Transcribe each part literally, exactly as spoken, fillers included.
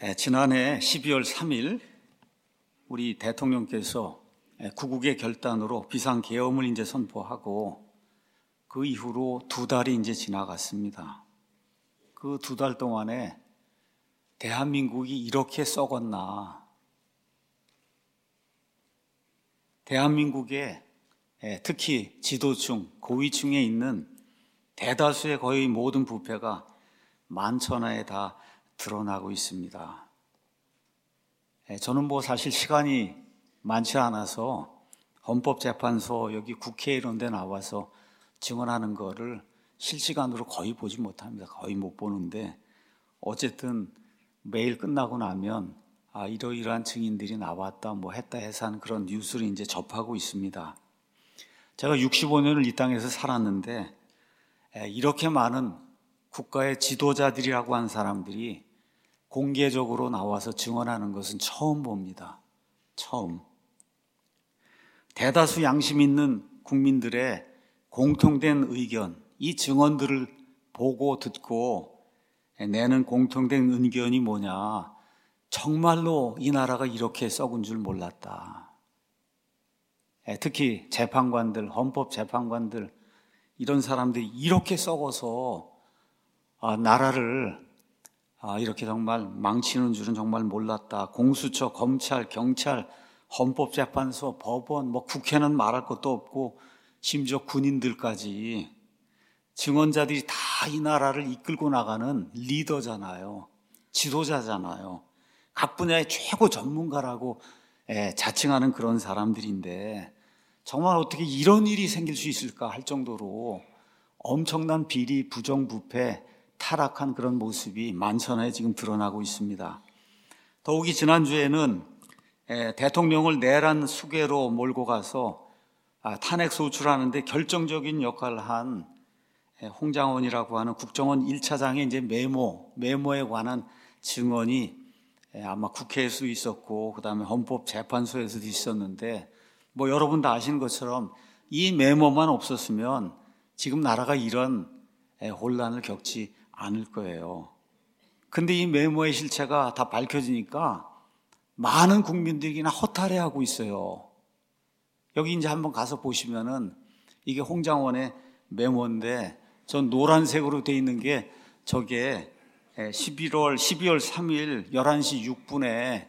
예, 지난해 십이월 삼일 우리 대통령께서 구국의 결단으로 비상계엄을 이제 선포하고 그 이후로 두 달이 이제 지나갔습니다. 그 두 달 동안에 대한민국이 이렇게 썩었나? 대한민국에 특히 지도층, 고위층에 있는 대다수의 거의 모든 부패가 만천하에 다 드러나고 있습니다. 저는 뭐 사실 시간이 많지 않아서 헌법재판소 여기 국회 이런 데 나와서 증언하는 거를 실시간으로 거의 보지 못합니다. 거의 못 보는데 어쨌든 매일 끝나고 나면 아 이러이러한 증인들이 나왔다 뭐 했다 해서 하는 그런 뉴스를 이제 접하고 있습니다. 제가 육십오 년을 이 땅에서 살았는데 이렇게 많은 국가의 지도자들이라고 하는 사람들이 공개적으로 나와서 증언하는 것은 처음 봅니다. 처음. 대다수 양심 있는 국민들의 공통된 의견, 이 증언들을 보고 듣고 내는 공통된 의견이 뭐냐. 정말로 이 나라가 이렇게 썩은 줄 몰랐다. 특히 재판관들, 헌법재판관들 이런 사람들이 이렇게 썩어서 나라를 아, 이렇게 정말 망치는 줄은 정말 몰랐다. 공수처, 검찰, 경찰, 헌법재판소, 법원, 뭐 국회는 말할 것도 없고 심지어 군인들까지 증언자들이 다 이 나라를 이끌고 나가는 리더잖아요. 지도자잖아요. 각 분야의 최고 전문가라고 예, 자칭하는 그런 사람들인데 정말 어떻게 이런 일이 생길 수 있을까 할 정도로 엄청난 비리, 부정부패, 타락한 그런 모습이 만천하에 지금 드러나고 있습니다. 더욱이 지난주에는 대통령을 내란 수계로 몰고 가서 탄핵 소추하는데 결정적인 역할을 한 홍장원이라고 하는 국정원 일 차장의 이제 메모, 메모에 관한 증언이 아마 국회에서도 있었고 그다음에 헌법재판소에서도 있었는데 뭐 여러분 다 아시는 것처럼 이 메모만 없었으면 지금 나라가 이런 혼란을 겪지 않을 거예요. 근데 이 메모의 실체가 다 밝혀지니까 많은 국민들이 그냥 허탈해하고 있어요. 여기 이제 한번 가서 보시면은 이게 홍장원의 메모인데 전 노란색으로 돼 있는 게 저게 십일월, 십이월 삼일 열한 시 육 분에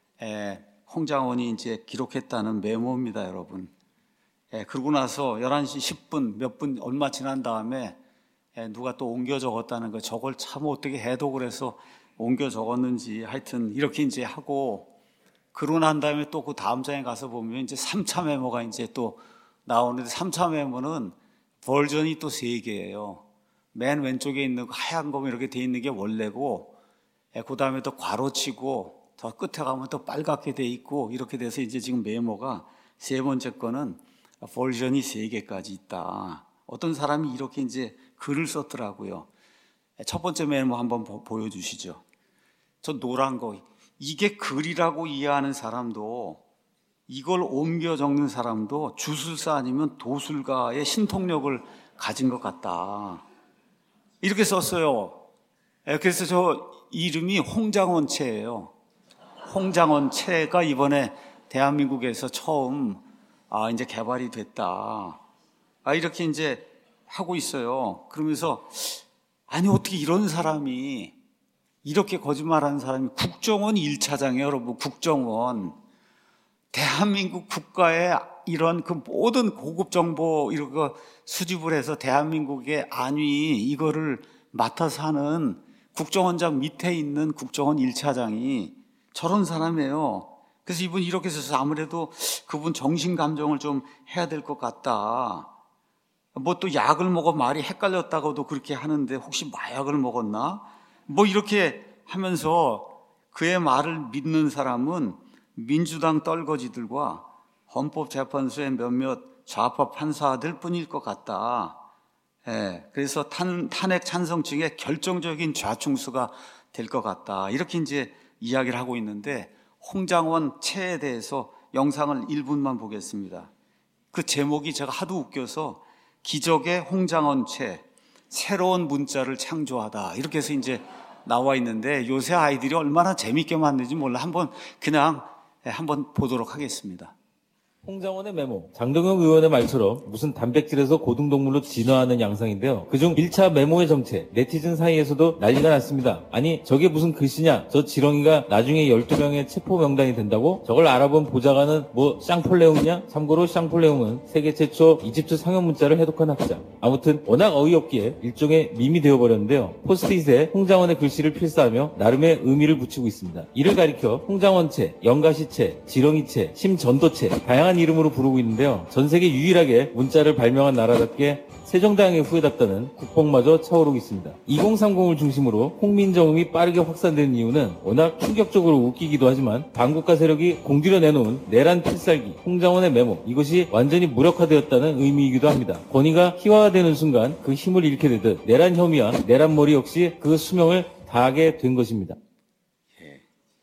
홍장원이 이제 기록했다는 메모입니다, 여러분. 그러고 나서 열한 시 십 분, 몇 분 얼마 지난 다음에 누가 또 옮겨 적었다는 거, 저걸 참 어떻게 해독을 해서 옮겨 적었는지 하여튼 이렇게 이제 하고 그러고 난 다음에 또 그 다음 장에 가서 보면 이제 삼 차 메모가 이제 또 나오는데 삼 차 메모는 버전이 또 세 개예요. 맨 왼쪽에 있는 하얀 거 이렇게 돼 있는 게 원래고 그 다음에 또 괄호치고 더 끝에 가면 또 빨갛게 돼 있고 이렇게 돼서 이제 지금 메모가 세 번째 거는 버전이 세 개까지 있다. 어떤 사람이 이렇게 이제 글을 썼더라고요. 첫 번째 메모 한번 보여주시죠. 저 노란 거, 이게 글이라고 이해하는 사람도 이걸 옮겨 적는 사람도 주술사 아니면 도술가의 신통력을 가진 것 같다. 이렇게 썼어요. 그래서 저 이름이 홍장원체예요. 홍장원체가 이번에 대한민국에서 처음 아 이제 개발이 됐다. 아 이렇게 이제 하고 있어요. 그러면서 아니 어떻게 이런 사람이 이렇게 거짓말하는 사람이 국정원 일 차장이에요, 여러분. 국정원 대한민국 국가의 이런 그 모든 고급 정보 이런 거 수집을 해서 대한민국의 안위 이거를 맡아서 하는 국정원장 밑에 있는 국정원 일 차장이 저런 사람이에요. 그래서 이분 이렇게 써서 아무래도 그분 정신 감정을 좀 해야 될 것 같다. 뭐 또 약을 먹어 말이 헷갈렸다고도 그렇게 하는데 혹시 마약을 먹었나? 뭐 이렇게 하면서 그의 말을 믿는 사람은 민주당 떨거지들과 헌법재판소의 몇몇 좌파 판사들 뿐일 것 같다. 예, 그래서 탄, 탄핵 찬성층의 결정적인 좌충수가 될 것 같다. 이렇게 이제 이야기를 하고 있는데 홍장원 체에 대해서 영상을 일 분만 보겠습니다. 그 제목이 제가 하도 웃겨서 기적의 홍장원 채, 새로운 문자를 창조하다. 이렇게 해서 이제 나와 있는데 요새 아이들이 얼마나 재밌게 만드는지 몰라. 한번 그냥 한번 보도록 하겠습니다. 홍장원의 메모. 장동영 의원의 말처럼 무슨 단백질에서 고등동물로 진화하는 양상인데요. 그중 일 차 메모의 정체, 네티즌 사이에서도 난리가 났습니다. 아니 저게 무슨 글씨냐? 저 지렁이가 나중에 열두 명의 체포 명단이 된다고? 저걸 알아본 보좌관은 뭐 샹폴레옹이냐? 참고로 샹폴레옹은 세계 최초 이집트 상형 문자를 해독한 학자. 아무튼 워낙 어이없기에 일종의 밈이 되어버렸는데요. 포스트잇에 홍장원의 글씨를 필사하며 나름의 의미를 붙이고 있습니다. 이를 가리켜 홍장원체, 영가시체, 지렁이체, 심전도체 다양한 이름으로 부르고 있는데요. 전 세계 유일하게 문자를 발명한 나라답게 세종대왕의 후예답다는 국뽕마저 차오르고 있습니다. 이공삼공을 중심으로 홍민정음이 빠르게 확산된 이유는 워낙 충격적으로 웃기기도 하지만 반국가 세력이 공들여 내놓은 내란 필살기, 홍장원의 메모, 이것이 완전히 무력화되었다는 의미이기도 합니다. 권위가 희화화되는 순간 그 힘을 잃게 되듯 내란 혐의와 내란 머리 역시 그 수명을 다하게 된 것입니다. 예.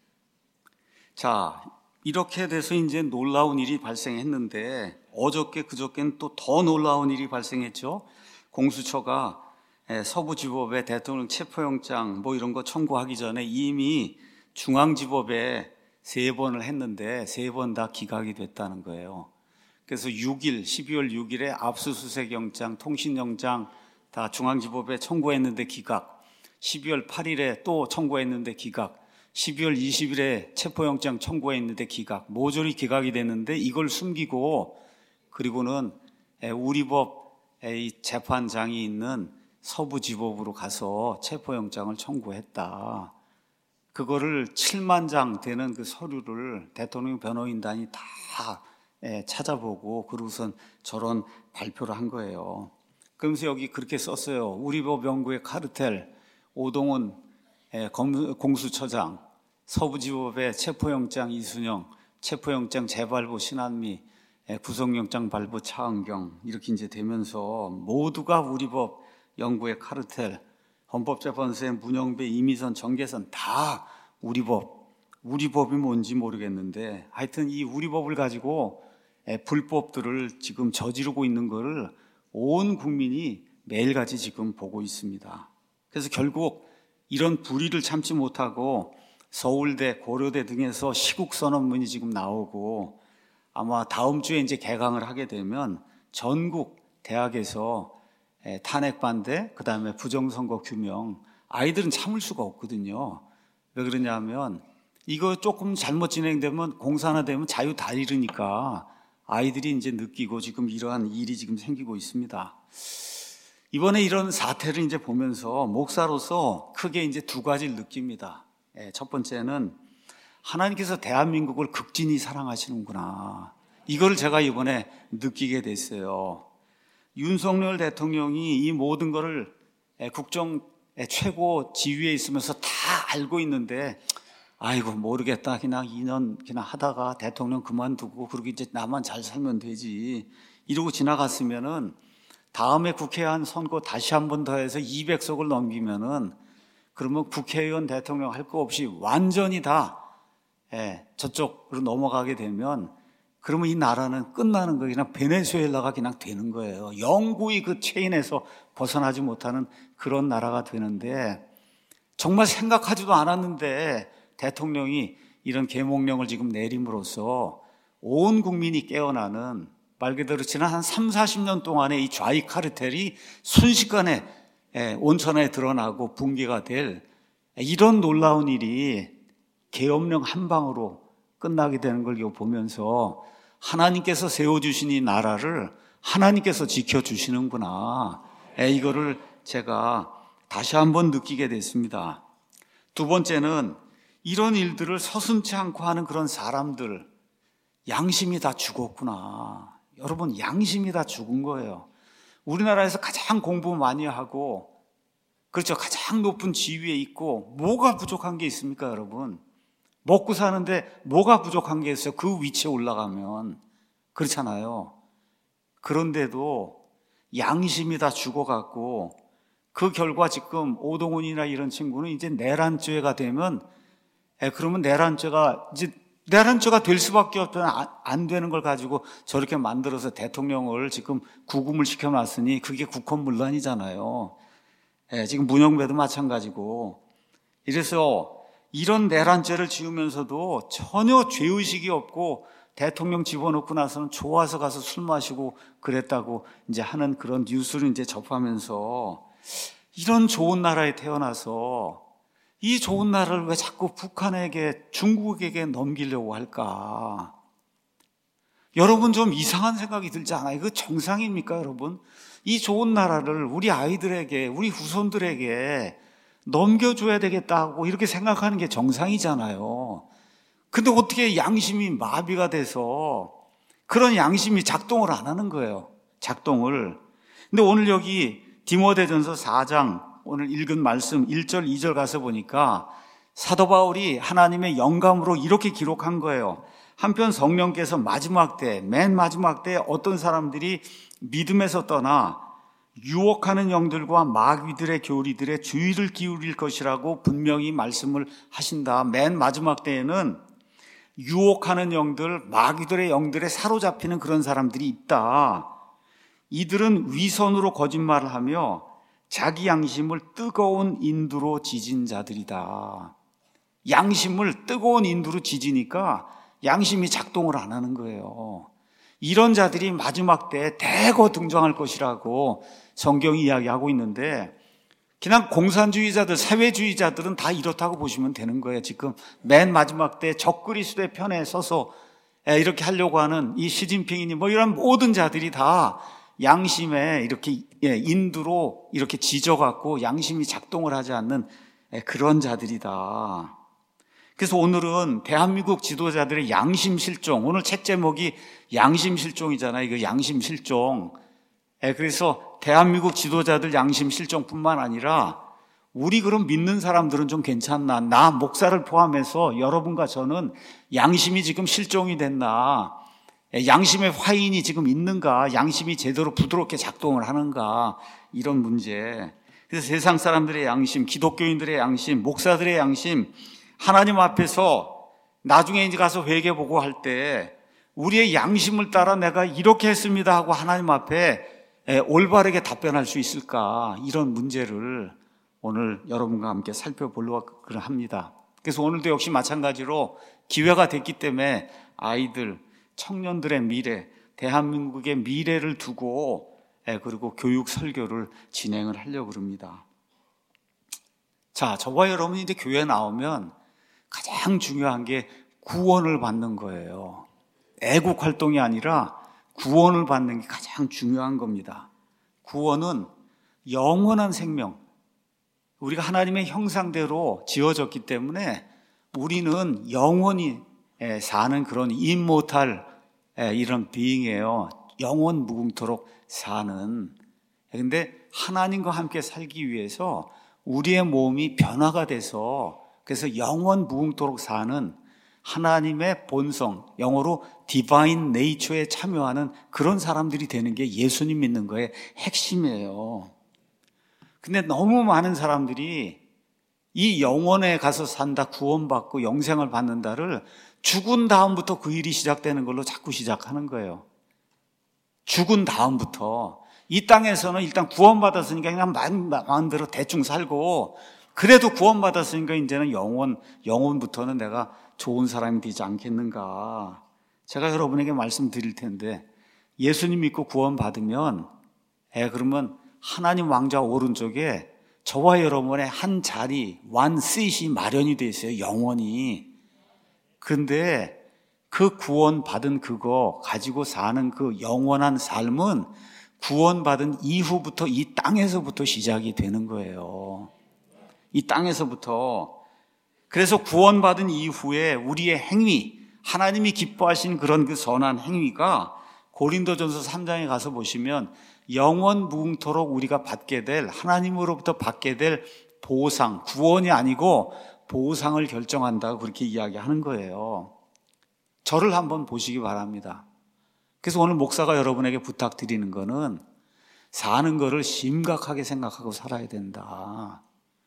자, 이렇게 돼서 이제 놀라운 일이 발생했는데 어저께 그저께는 또 더 놀라운 일이 발생했죠. 공수처가 서부지법에 대통령 체포영장 뭐 이런 거 청구하기 전에 이미 중앙지법에 세 번을 했는데 세 번 다 기각이 됐다는 거예요. 그래서 육 일, 십이월 육일에 압수수색영장, 통신영장 다 중앙지법에 청구했는데 기각, 십이월 팔일에 또 청구했는데 기각, 십이월 이십일에 체포영장 청구했는데 기각, 모조리 기각이 됐는데 이걸 숨기고 그리고는 우리 법 재판장이 있는 서부지법으로 가서 체포영장을 청구했다. 그거를 칠만 장 되는 그 서류를 대통령 변호인단이 다 찾아보고 그러고선 저런 발표를 한 거예요. 그러면서 여기 그렇게 썼어요. 우리 법 연구의 카르텔, 오동훈 공수처장, 서부지법의 체포영장 이순영, 체포영장 재발부 신한미, 구속영장 발부 차은경 이렇게 이제 되면서 모두가 우리 법 연구의 카르텔, 헌법재판소의 문영배, 이미선, 정계선 다 우리 법, 우리 법이 뭔지 모르겠는데 하여튼 이 우리 법을 가지고 불법들을 지금 저지르고 있는 거를 온 국민이 매일같이 지금 보고 있습니다. 그래서 결국 이런 불의를 참지 못하고 서울대, 고려대 등에서 시국선언문이 지금 나오고 아마 다음 주에 이제 개강을 하게 되면 전국 대학에서 탄핵 반대, 그 다음에 부정선거 규명, 아이들은 참을 수가 없거든요. 왜 그러냐면 이거 조금 잘못 진행되면 공산화되면 자유 다 잃으니까 아이들이 이제 느끼고 지금 이러한 일이 지금 생기고 있습니다. 이번에 이런 사태를 이제 보면서 목사로서 크게 이제 두 가지를 느낍니다. 첫 번째는 하나님께서 대한민국을 극진히 사랑하시는구나. 이걸 제가 이번에 느끼게 됐어요. 윤석열 대통령이 이 모든 거를 국정 최고 지위에 있으면서 다 알고 있는데 아이고 모르겠다. 그냥 이 년 그냥 하다가 대통령 그만두고 그러고 이제 나만 잘 살면 되지. 이러고 지나갔으면은 다음에 국회의원 선거 다시 한 번 더 해서 이백 석을 넘기면은 그러면 국회의원 대통령 할 거 없이 완전히 다 예, 저쪽으로 넘어가게 되면 그러면 이 나라는 끝나는 거예요. 그냥 베네수엘라가 그냥 되는 거예요. 영구히 그 체인에서 벗어나지 못하는 그런 나라가 되는데 정말 생각하지도 않았는데 대통령이 이런 계몽령을 지금 내림으로써 온 국민이 깨어나는 말 그대로 지난 한 삼사십 년 동안의 이 좌익 카르텔이 순식간에 온천에 드러나고 붕괴가 될 이런 놀라운 일이 계엄령 한 방으로 끝나게 되는 걸 보면서 하나님께서 세워주신 이 나라를 하나님께서 지켜주시는구나. 이거를 제가 다시 한번 느끼게 됐습니다. 두 번째는 이런 일들을 서슴지 않고 하는 그런 사람들, 양심이 다 죽었구나. 여러분, 양심이 다 죽은 거예요. 우리나라에서 가장 공부 많이 하고, 그렇죠. 가장 높은 지위에 있고, 뭐가 부족한 게 있습니까, 여러분? 먹고 사는데 뭐가 부족한 게 있어요? 그 위치에 올라가면. 그렇잖아요. 그런데도 양심이 다 죽어갖고, 그 결과 지금 오동훈이나 이런 친구는 이제 내란죄가 되면, 에, 그러면 내란죄가, 이제 내란죄가 될 수밖에 없던 안 되는 걸 가지고 저렇게 만들어서 대통령을 지금 구금을 시켜놨으니 그게 국헌문란이잖아요. 예, 지금 문영배도 마찬가지고 이래서 이런 내란죄를 지으면서도 전혀 죄의식이 없고 대통령 집어넣고 나서는 좋아서 가서 술 마시고 그랬다고 이제 하는 그런 뉴스를 이제 접하면서 이런 좋은 나라에 태어나서 이 좋은 나라를 왜 자꾸 북한에게, 중국에게 넘기려고 할까? 여러분 좀 이상한 생각이 들지 않아요? 이거 정상입니까, 여러분? 이 좋은 나라를 우리 아이들에게, 우리 후손들에게 넘겨줘야 되겠다고 이렇게 생각하는 게 정상이잖아요. 근데 어떻게 양심이 마비가 돼서 그런 양심이 작동을 안 하는 거예요. 작동을. 근데 오늘 여기 디모데전서 사 장 오늘 읽은 말씀 일 절 이 절 가서 보니까 사도 바울이 하나님의 영감으로 이렇게 기록한 거예요. 한편 성령께서 마지막 때, 맨 마지막 때 어떤 사람들이 믿음에서 떠나 유혹하는 영들과 마귀들의 교리들의 주의를 기울일 것이라고 분명히 말씀을 하신다. 맨 마지막 때에는 유혹하는 영들, 마귀들의 영들에 사로잡히는 그런 사람들이 있다. 이들은 위선으로 거짓말을 하며 자기 양심을 뜨거운 인두로 지진 자들이다. 양심을 뜨거운 인두로 지지니까 양심이 작동을 안 하는 거예요. 이런 자들이 마지막 때에 대거 등장할 것이라고 성경이 이야기하고 있는데, 그냥 공산주의자들, 사회주의자들은 다 이렇다고 보시면 되는 거예요. 지금 맨 마지막 때 적그리스도의 편에 서서 이렇게 하려고 하는 이 시진핑이니 뭐 이런 모든 자들이 다 양심에 이렇게 인두로 이렇게 지져갖고 양심이 작동을 하지 않는 그런 자들이다. 그래서 오늘은 대한민국 지도자들의 양심 실종, 오늘 책 제목이 양심 실종이잖아요. 이거 양심 실종. 그래서 대한민국 지도자들 양심 실종뿐만 아니라 우리 그럼 믿는 사람들은 좀 괜찮나? 나 목사를 포함해서 여러분과 저는 양심이 지금 실종이 됐나? 양심의 화인이 지금 있는가? 양심이 제대로 부드럽게 작동을 하는가? 이런 문제. 그래서 세상 사람들의 양심, 기독교인들의 양심, 목사들의 양심, 하나님 앞에서 나중에 이제 가서 회개보고 할 때 우리의 양심을 따라 내가 이렇게 했습니다 하고 하나님 앞에 올바르게 답변할 수 있을까? 이런 문제를 오늘 여러분과 함께 살펴보려고 합니다. 그래서 오늘도 역시 마찬가지로 기회가 됐기 때문에 아이들, 청년들의 미래, 대한민국의 미래를 두고 그리고 교육 설교를 진행을 하려고 합니다. 자, 저와 여러분이 이제 교회에 나오면 가장 중요한 게 구원을 받는 거예요. 애국 활동이 아니라 구원을 받는 게 가장 중요한 겁니다. 구원은 영원한 생명, 우리가 하나님의 형상대로 지어졌기 때문에 우리는 영원히 사는 그런 임모탈 이런 비잉이에요. 영원 무궁토록 사는. 그런데 하나님과 함께 살기 위해서 우리의 몸이 변화가 돼서 그래서 영원 무궁토록 사는 하나님의 본성, 영어로 디바인 네이처에 참여하는 그런 사람들이 되는 게 예수님 믿는 거의 핵심이에요. 근데 너무 많은 사람들이 이 영원에 가서 산다, 구원받고 영생을 받는다를 죽은 다음부터 그 일이 시작되는 걸로 자꾸 시작하는 거예요. 죽은 다음부터. 이 땅에서는 일단 구원받았으니까 그냥 마음대로 대충 살고, 그래도 구원받았으니까 이제는 영원, 영원부터는 내가 좋은 사람이 되지 않겠는가. 제가 여러분에게 말씀드릴 텐데, 예수님 믿고 구원받으면, 에, 그러면 하나님 왕좌 오른쪽에 저와 여러분의 한 자리, one seat이 마련이 되어 있어요. 영원히. 그런데 그 구원받은 그거 가지고 사는 그 영원한 삶은 구원받은 이후부터 이 땅에서부터 시작이 되는 거예요. 이 땅에서부터. 그래서 구원받은 이후에 우리의 행위, 하나님이 기뻐하신 그런 그 선한 행위가 고린도전서 삼 장에 가서 보시면 영원 무궁토록 우리가 받게 될, 하나님으로부터 받게 될 보상, 구원이 아니고 보상을 결정한다고 그렇게 이야기하는 거예요. 저를 한번 보시기 바랍니다. 그래서 오늘 목사가 여러분에게 부탁드리는 거는 사는 거를 심각하게 생각하고 살아야 된다.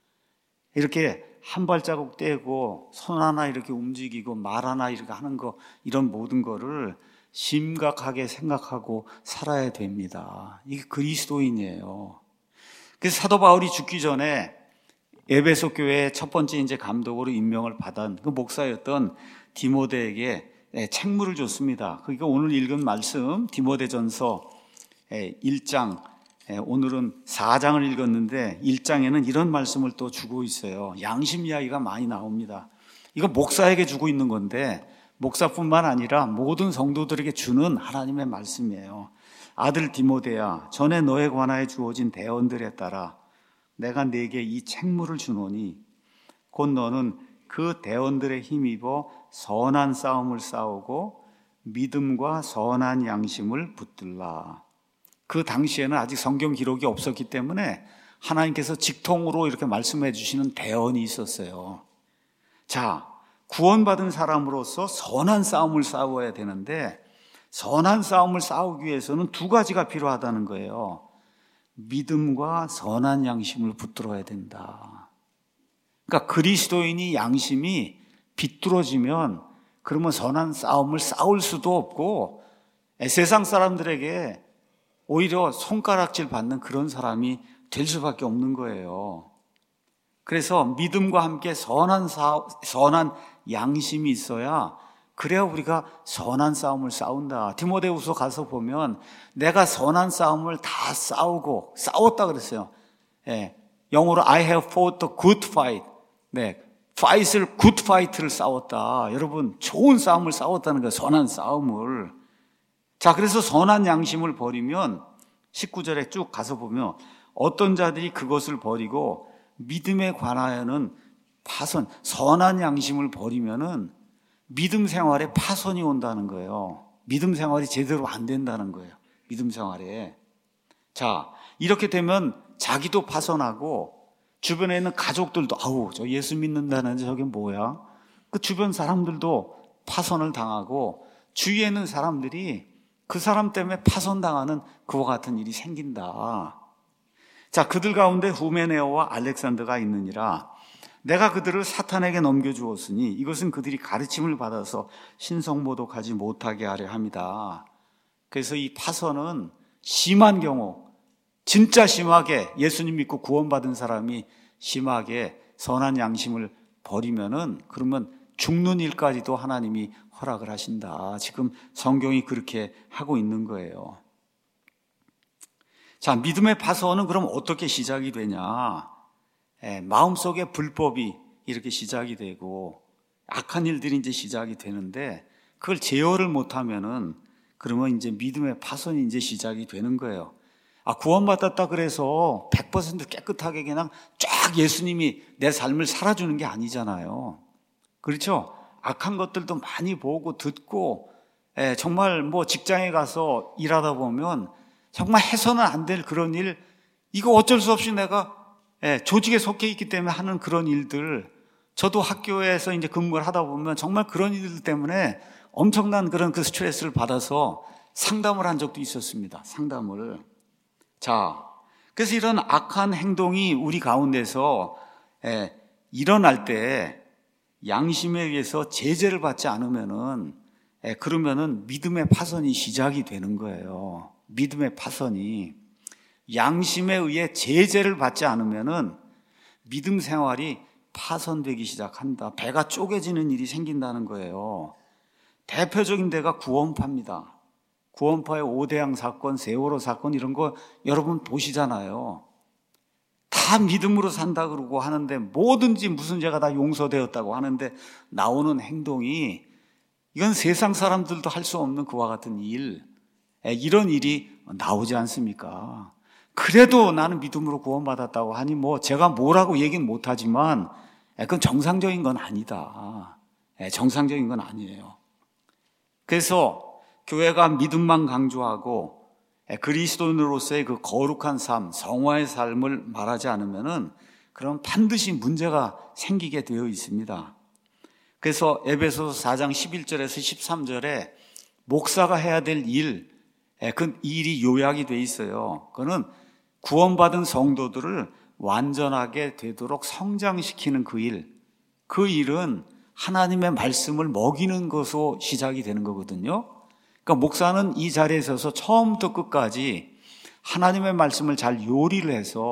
이렇게 한 발자국 떼고 손 하나 이렇게 움직이고 말 하나 이렇게 하는 거, 이런 모든 거를 심각하게 생각하고 살아야 됩니다. 이게 그리스도인이에요. 그래서 사도 바울이 죽기 전에 에베소 교회의 첫 번째 이제 감독으로 임명을 받은 그 목사였던 디모데에게 책무를 줬습니다. 그러니까 오늘 읽은 말씀 디모데전서 일 장, 오늘은 사 장을 읽었는데 일 장에는 이런 말씀을 또 주고 있어요. 양심 이야기가 많이 나옵니다. 이거 목사에게 주고 있는 건데 목사뿐만 아니라 모든 성도들에게 주는 하나님의 말씀이에요. 아들 디모데야, 전에 너에 관하여 주어진 대언들에 따라 내가 네게 이 책무를 주노니 곧 너는 그 대언들에 힘입어 선한 싸움을 싸우고 믿음과 선한 양심을 붙들라. 그 당시에는 아직 성경 기록이 없었기 때문에 하나님께서 직통으로 이렇게 말씀해 주시는 대언이 있었어요. 자, 구원받은 사람으로서 선한 싸움을 싸워야 되는데 선한 싸움을 싸우기 위해서는 두 가지가 필요하다는 거예요. 믿음과 선한 양심을 붙들어야 된다. 그러니까 그리스도인이 양심이 비뚤어지면 그러면 선한 싸움을 싸울 수도 없고 세상 사람들에게 오히려 손가락질 받는 그런 사람이 될 수밖에 없는 거예요. 그래서 믿음과 함께 선한 사, 선한 양심이 있어야 그래야 우리가 선한 싸움을 싸운다. 디모데후서 가서 보면 내가 선한 싸움을 다 싸우고 싸웠다 그랬어요. 예, 영어로 I have fought a good fight. 네, fight을 good fight를 싸웠다. 여러분 좋은 싸움을 싸웠다는 거예요. 선한 싸움을. 자, 그래서 선한 양심을 버리면 십구 절에 쭉 가서 보면 어떤 자들이 그것을 버리고 믿음에 관하여는 파손, 선한 양심을 버리면은 믿음 생활에 파손이 온다는 거예요. 믿음 생활이 제대로 안 된다는 거예요. 믿음 생활에. 자, 이렇게 되면 자기도 파손하고 주변에 있는 가족들도 아우, 저 예수 믿는다는데 저게 뭐야? 그 주변 사람들도 파손을 당하고 주위에 있는 사람들이 그 사람 때문에 파손당하는 그와 같은 일이 생긴다. 자, 그들 가운데 후메네오와 알렉산더가 있느니라. 내가 그들을 사탄에게 넘겨주었으니 이것은 그들이 가르침을 받아서 신성모독하지 못하게 하려 함이다. 그래서 이 파선은 심한 경우, 진짜 심하게 예수님 믿고 구원받은 사람이 심하게 선한 양심을 버리면은 그러면 죽는 일까지도 하나님이 허락을 하신다. 지금 성경이 그렇게 하고 있는 거예요. 자, 믿음의 파선은 그럼 어떻게 시작이 되냐? 예, 마음속에 불법이 이렇게 시작이 되고 악한 일들이 이제 시작이 되는데 그걸 제어를 못하면은 그러면 이제 믿음의 파손이 이제 시작이 되는 거예요. 아, 구원받았다 그래서 백 퍼센트 깨끗하게 그냥 쫙 예수님이 내 삶을 살아주는 게 아니잖아요. 그렇죠? 악한 것들도 많이 보고 듣고, 예, 정말 뭐 직장에 가서 일하다 보면 정말 해서는 안 될 그런 일, 이거 어쩔 수 없이 내가 예, 조직에 속해 있기 때문에 하는 그런 일들, 저도 학교에서 이제 근무를 하다 보면 정말 그런 일들 때문에 엄청난 그런 그 스트레스를 받아서 상담을 한 적도 있었습니다. 상담을. 자, 그래서 이런 악한 행동이 우리 가운데서 예, 일어날 때 양심에 의해서 제재를 받지 않으면은 예, 그러면은 믿음의 파선이 시작이 되는 거예요. 믿음의 파선이. 양심에 의해 제재를 받지 않으면은 믿음 생활이 파손되기 시작한다. 배가 쪼개지는 일이 생긴다는 거예요. 대표적인 데가 구원파입니다. 구원파의 오대양 사건, 세월호 사건 이런 거 여러분 보시잖아요. 다 믿음으로 산다 그러고 하는데 뭐든지 무슨 죄가 다 용서되었다고 하는데 나오는 행동이 이건 세상 사람들도 할 수 없는 그와 같은 일, 이런 일이 나오지 않습니까? 그래도 나는 믿음으로 구원받았다고 하니 뭐 제가 뭐라고 얘기는 못하지만 그건 정상적인 건 아니다. 정상적인 건 아니에요. 그래서 교회가 믿음만 강조하고 그리스도인으로서의 그 거룩한 삶, 성화의 삶을 말하지 않으면은 그럼 반드시 문제가 생기게 되어 있습니다. 그래서 에베소서 사 장 십일 절에서 십삼 절에 목사가 해야 될 일, 그 일이 요약이 돼 있어요. 그거는 구원받은 성도들을 완전하게 되도록 성장시키는 그 일, 그 일은 하나님의 말씀을 먹이는 것으로 시작이 되는 거거든요. 그러니까 목사는 이 자리에 서서 처음부터 끝까지 하나님의 말씀을 잘 요리를 해서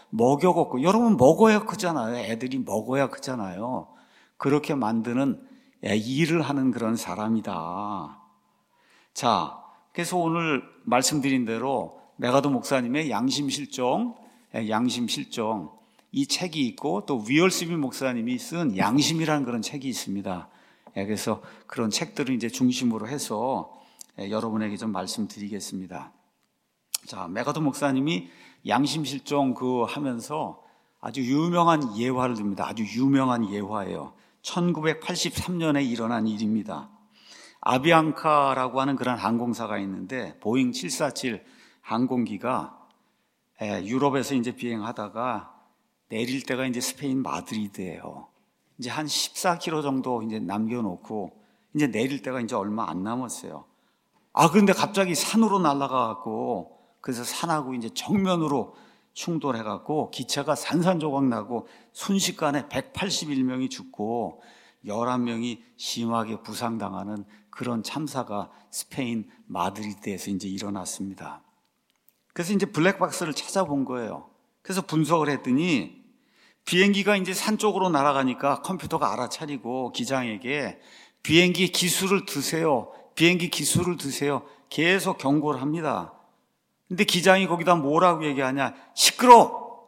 먹여갖고, 여러분 먹어야 크잖아요. 애들이 먹어야 크잖아요. 그렇게 만드는 일을 하는 그런 사람이다. 자, 그래서 오늘 말씀드린 대로 메가도 목사님의 양심실종, 양심실종 이 책이 있고, 또 위얼 스미 목사님이 쓴 양심이라는 그런 책이 있습니다. 그래서 그런 책들을 이제 중심으로 해서 여러분에게 좀 말씀드리겠습니다. 자, 메가도 목사님이 양심실종 그 하면서 아주 유명한 예화를 듭니다. 아주 유명한 예화예요. 천구백팔십삼 년에 일어난 일입니다. 아비앙카라고 하는 그런 항공사가 있는데, 보잉 칠사칠 항공기가 유럽에서 이제 비행하다가 내릴 때가 이제 스페인 마드리드예요. 이제 한 십사 킬로미터 정도 이제 남겨놓고 이제 내릴 때가 이제 얼마 안 남았어요. 아, 그런데 갑자기 산으로 날아가갖고, 그래서 산하고 이제 정면으로 충돌해갖고 기차가 산산조각 나고 순식간에 백팔십일 명이 죽고 열한 명이 심하게 부상당하는 그런 참사가 스페인 마드리드에서 이제 일어났습니다. 그래서 이제 블랙박스를 찾아본 거예요. 그래서 분석을 했더니 비행기가 이제 산 쪽으로 날아가니까 컴퓨터가 알아차리고 기장에게 비행기 기술을 드세요. 비행기 기술을 드세요. 계속 경고를 합니다. 근데 기장이 거기다 뭐라고 얘기하냐? 시끄러!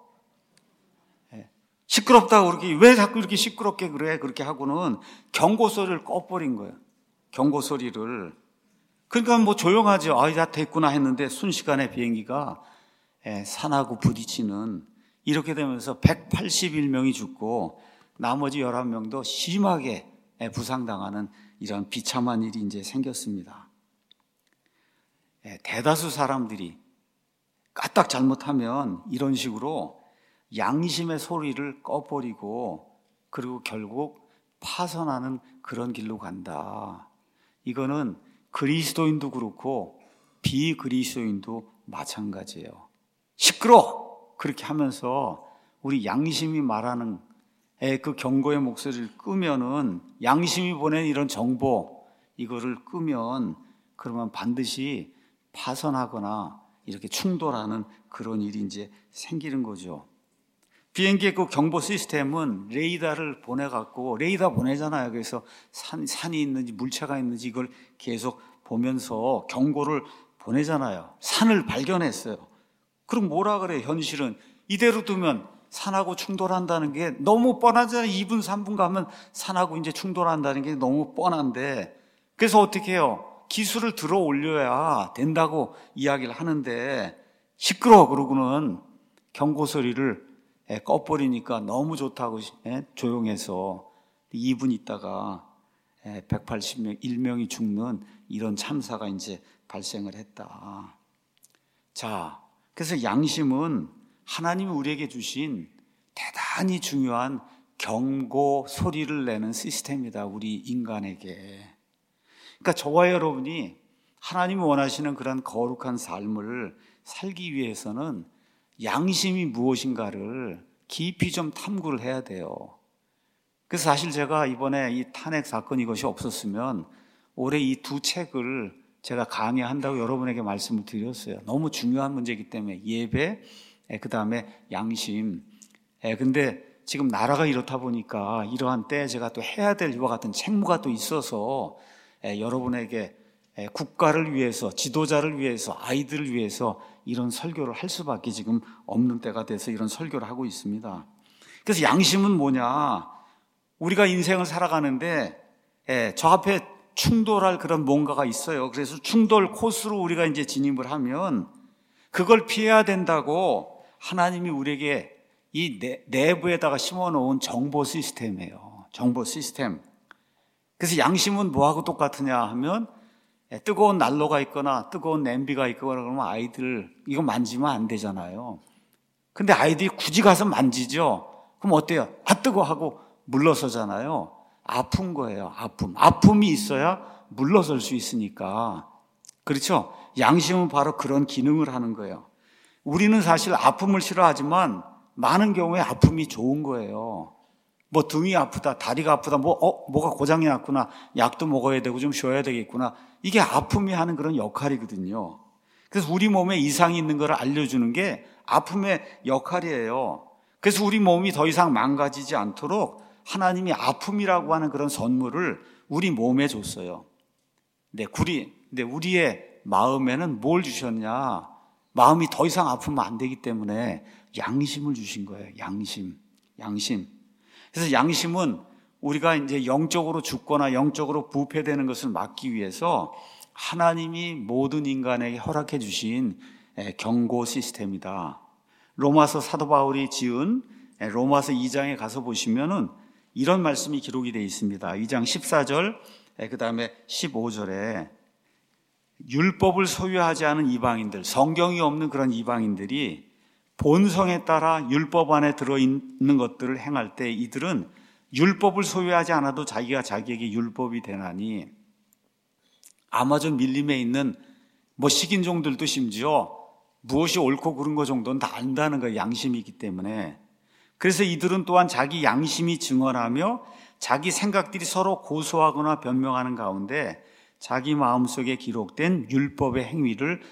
시끄럽다고 그렇게, 왜 자꾸 이렇게 시끄럽게 그래? 그렇게 하고는 경고 소리를 꺼버린 거예요. 경고 소리를. 그러니까 뭐 조용하죠. 아, 다 됐구나 했는데 순식간에 비행기가 산하고 부딪히는, 이렇게 되면서 백팔십일 명이 죽고 나머지 열한 명도 심하게 부상당하는 이런 비참한 일이 이제 생겼습니다. 대다수 사람들이 까딱 잘못하면 이런 식으로 양심의 소리를 꺼버리고 그리고 결국 파선하는 그런 길로 간다. 이거는 그리스도인도 그렇고 비그리스도인도 마찬가지예요. 시끄러! 그렇게 하면서 우리 양심이 말하는 그 경고의 목소리를 끄면은, 양심이 보낸 이런 정보 이거를 끄면 그러면 반드시 파선하거나 이렇게 충돌하는 그런 일이 이제 생기는 거죠. 비행기의 그 경보 시스템은 레이더를 보내갖고, 레이더 보내잖아요. 그래서 산, 산이 있는지 물체가 있는지 이걸 계속 보면서 경고를 보내잖아요. 산을 발견했어요. 그럼 뭐라 그래? 현실은 이대로 두면 산하고 충돌한다는 게 너무 뻔하잖아요. 이 분, 삼 분 가면 산하고 이제 충돌한다는 게 너무 뻔한데, 그래서 어떻게 해요? 기술을 들어 올려야 된다고 이야기를 하는데, 시끄러워 그러고는 경고 소리를 꺼버리니까 너무 좋다고 조용해서 이 분 있다가 백팔십일 명이 죽는 이런 참사가 이제 발생을 했다. 자, 그래서 양심은 하나님이 우리에게 주신 대단히 중요한 경고 소리를 내는 시스템이다, 우리 인간에게. 그러니까 저와 여러분이 하나님이 원하시는 그런 거룩한 삶을 살기 위해서는 양심이 무엇인가를 깊이 좀 탐구를 해야 돼요. 그래서 사실 제가 이번에 이 탄핵 사건 이것이 없었으면 올해 이 두 책을 제가 강의한다고 여러분에게 말씀을 드렸어요. 너무 중요한 문제이기 때문에. 예배, 그 다음에 양심. 근데 지금 나라가 이렇다 보니까 이러한 때에 제가 또 해야 될 이와 같은 책무가 또 있어서 여러분에게 국가를 위해서, 지도자를 위해서, 아이들을 위해서 이런 설교를 할 수밖에 지금 없는 때가 돼서 이런 설교를 하고 있습니다. 그래서 양심은 뭐냐? 우리가 인생을 살아가는데 저 앞에 충돌할 그런 뭔가가 있어요. 그래서 충돌 코스로 우리가 이제 진입을 하면 그걸 피해야 된다고 하나님이 우리에게 이 내부에다가 심어놓은 정보 시스템이에요. 정보 시스템. 그래서 양심은 뭐하고 똑같으냐 하면 뜨거운 난로가 있거나 뜨거운 냄비가 있거나 그러면 아이들 이거 만지면 안 되잖아요. 근데 아이들이 굳이 가서 만지죠. 그럼 어때요? 아 뜨거 하고 물러서잖아요. 아픈 거예요. 아픔. 아픔이 있어야 물러설 수 있으니까. 그렇죠? 양심은 바로 그런 기능을 하는 거예요. 우리는 사실 아픔을 싫어하지만 많은 경우에 아픔이 좋은 거예요. 뭐 등이 아프다, 다리가 아프다, 뭐 어, 뭐가 고장이 났구나, 약도 먹어야 되고 좀 쉬어야 되겠구나. 이게 아픔이 하는 그런 역할이거든요. 그래서 우리 몸에 이상이 있는 걸 알려주는 게 아픔의 역할이에요. 그래서 우리 몸이 더 이상 망가지지 않도록 하나님이 아픔이라고 하는 그런 선물을 우리 몸에 줬어요. 네, 우리, 네, 우리의 마음에는 뭘 주셨냐? 마음이 더 이상 아프면 안 되기 때문에 양심을 주신 거예요. 양심, 양심. 그래서 양심은 우리가 이제 영적으로 죽거나 영적으로 부패되는 것을 막기 위해서 하나님이 모든 인간에게 허락해 주신 경고 시스템이다. 로마서 사도 바울이 지은 로마서 이 장에 가서 보시면은 이런 말씀이 기록이 되어 있습니다. 이 장 십사 절, 그 다음에 십오 절에 율법을 소유하지 않은 이방인들, 성경이 없는 그런 이방인들이 본성에 따라 율법 안에 들어있는 것들을 행할 때 이들은 율법을 소유하지 않아도 자기가 자기에게 율법이 되나니, 아마존 밀림에 있는 뭐 식인종들도 심지어 무엇이 옳고 그른 거 정도는 다 안다는 거예요. 양심이 있기 때문에. 그래서 이들은 또한 자기 양심이 증언하며 자기 생각들이 서로 고소하거나 변명하는 가운데 자기 마음속에 기록된 율법의 행위를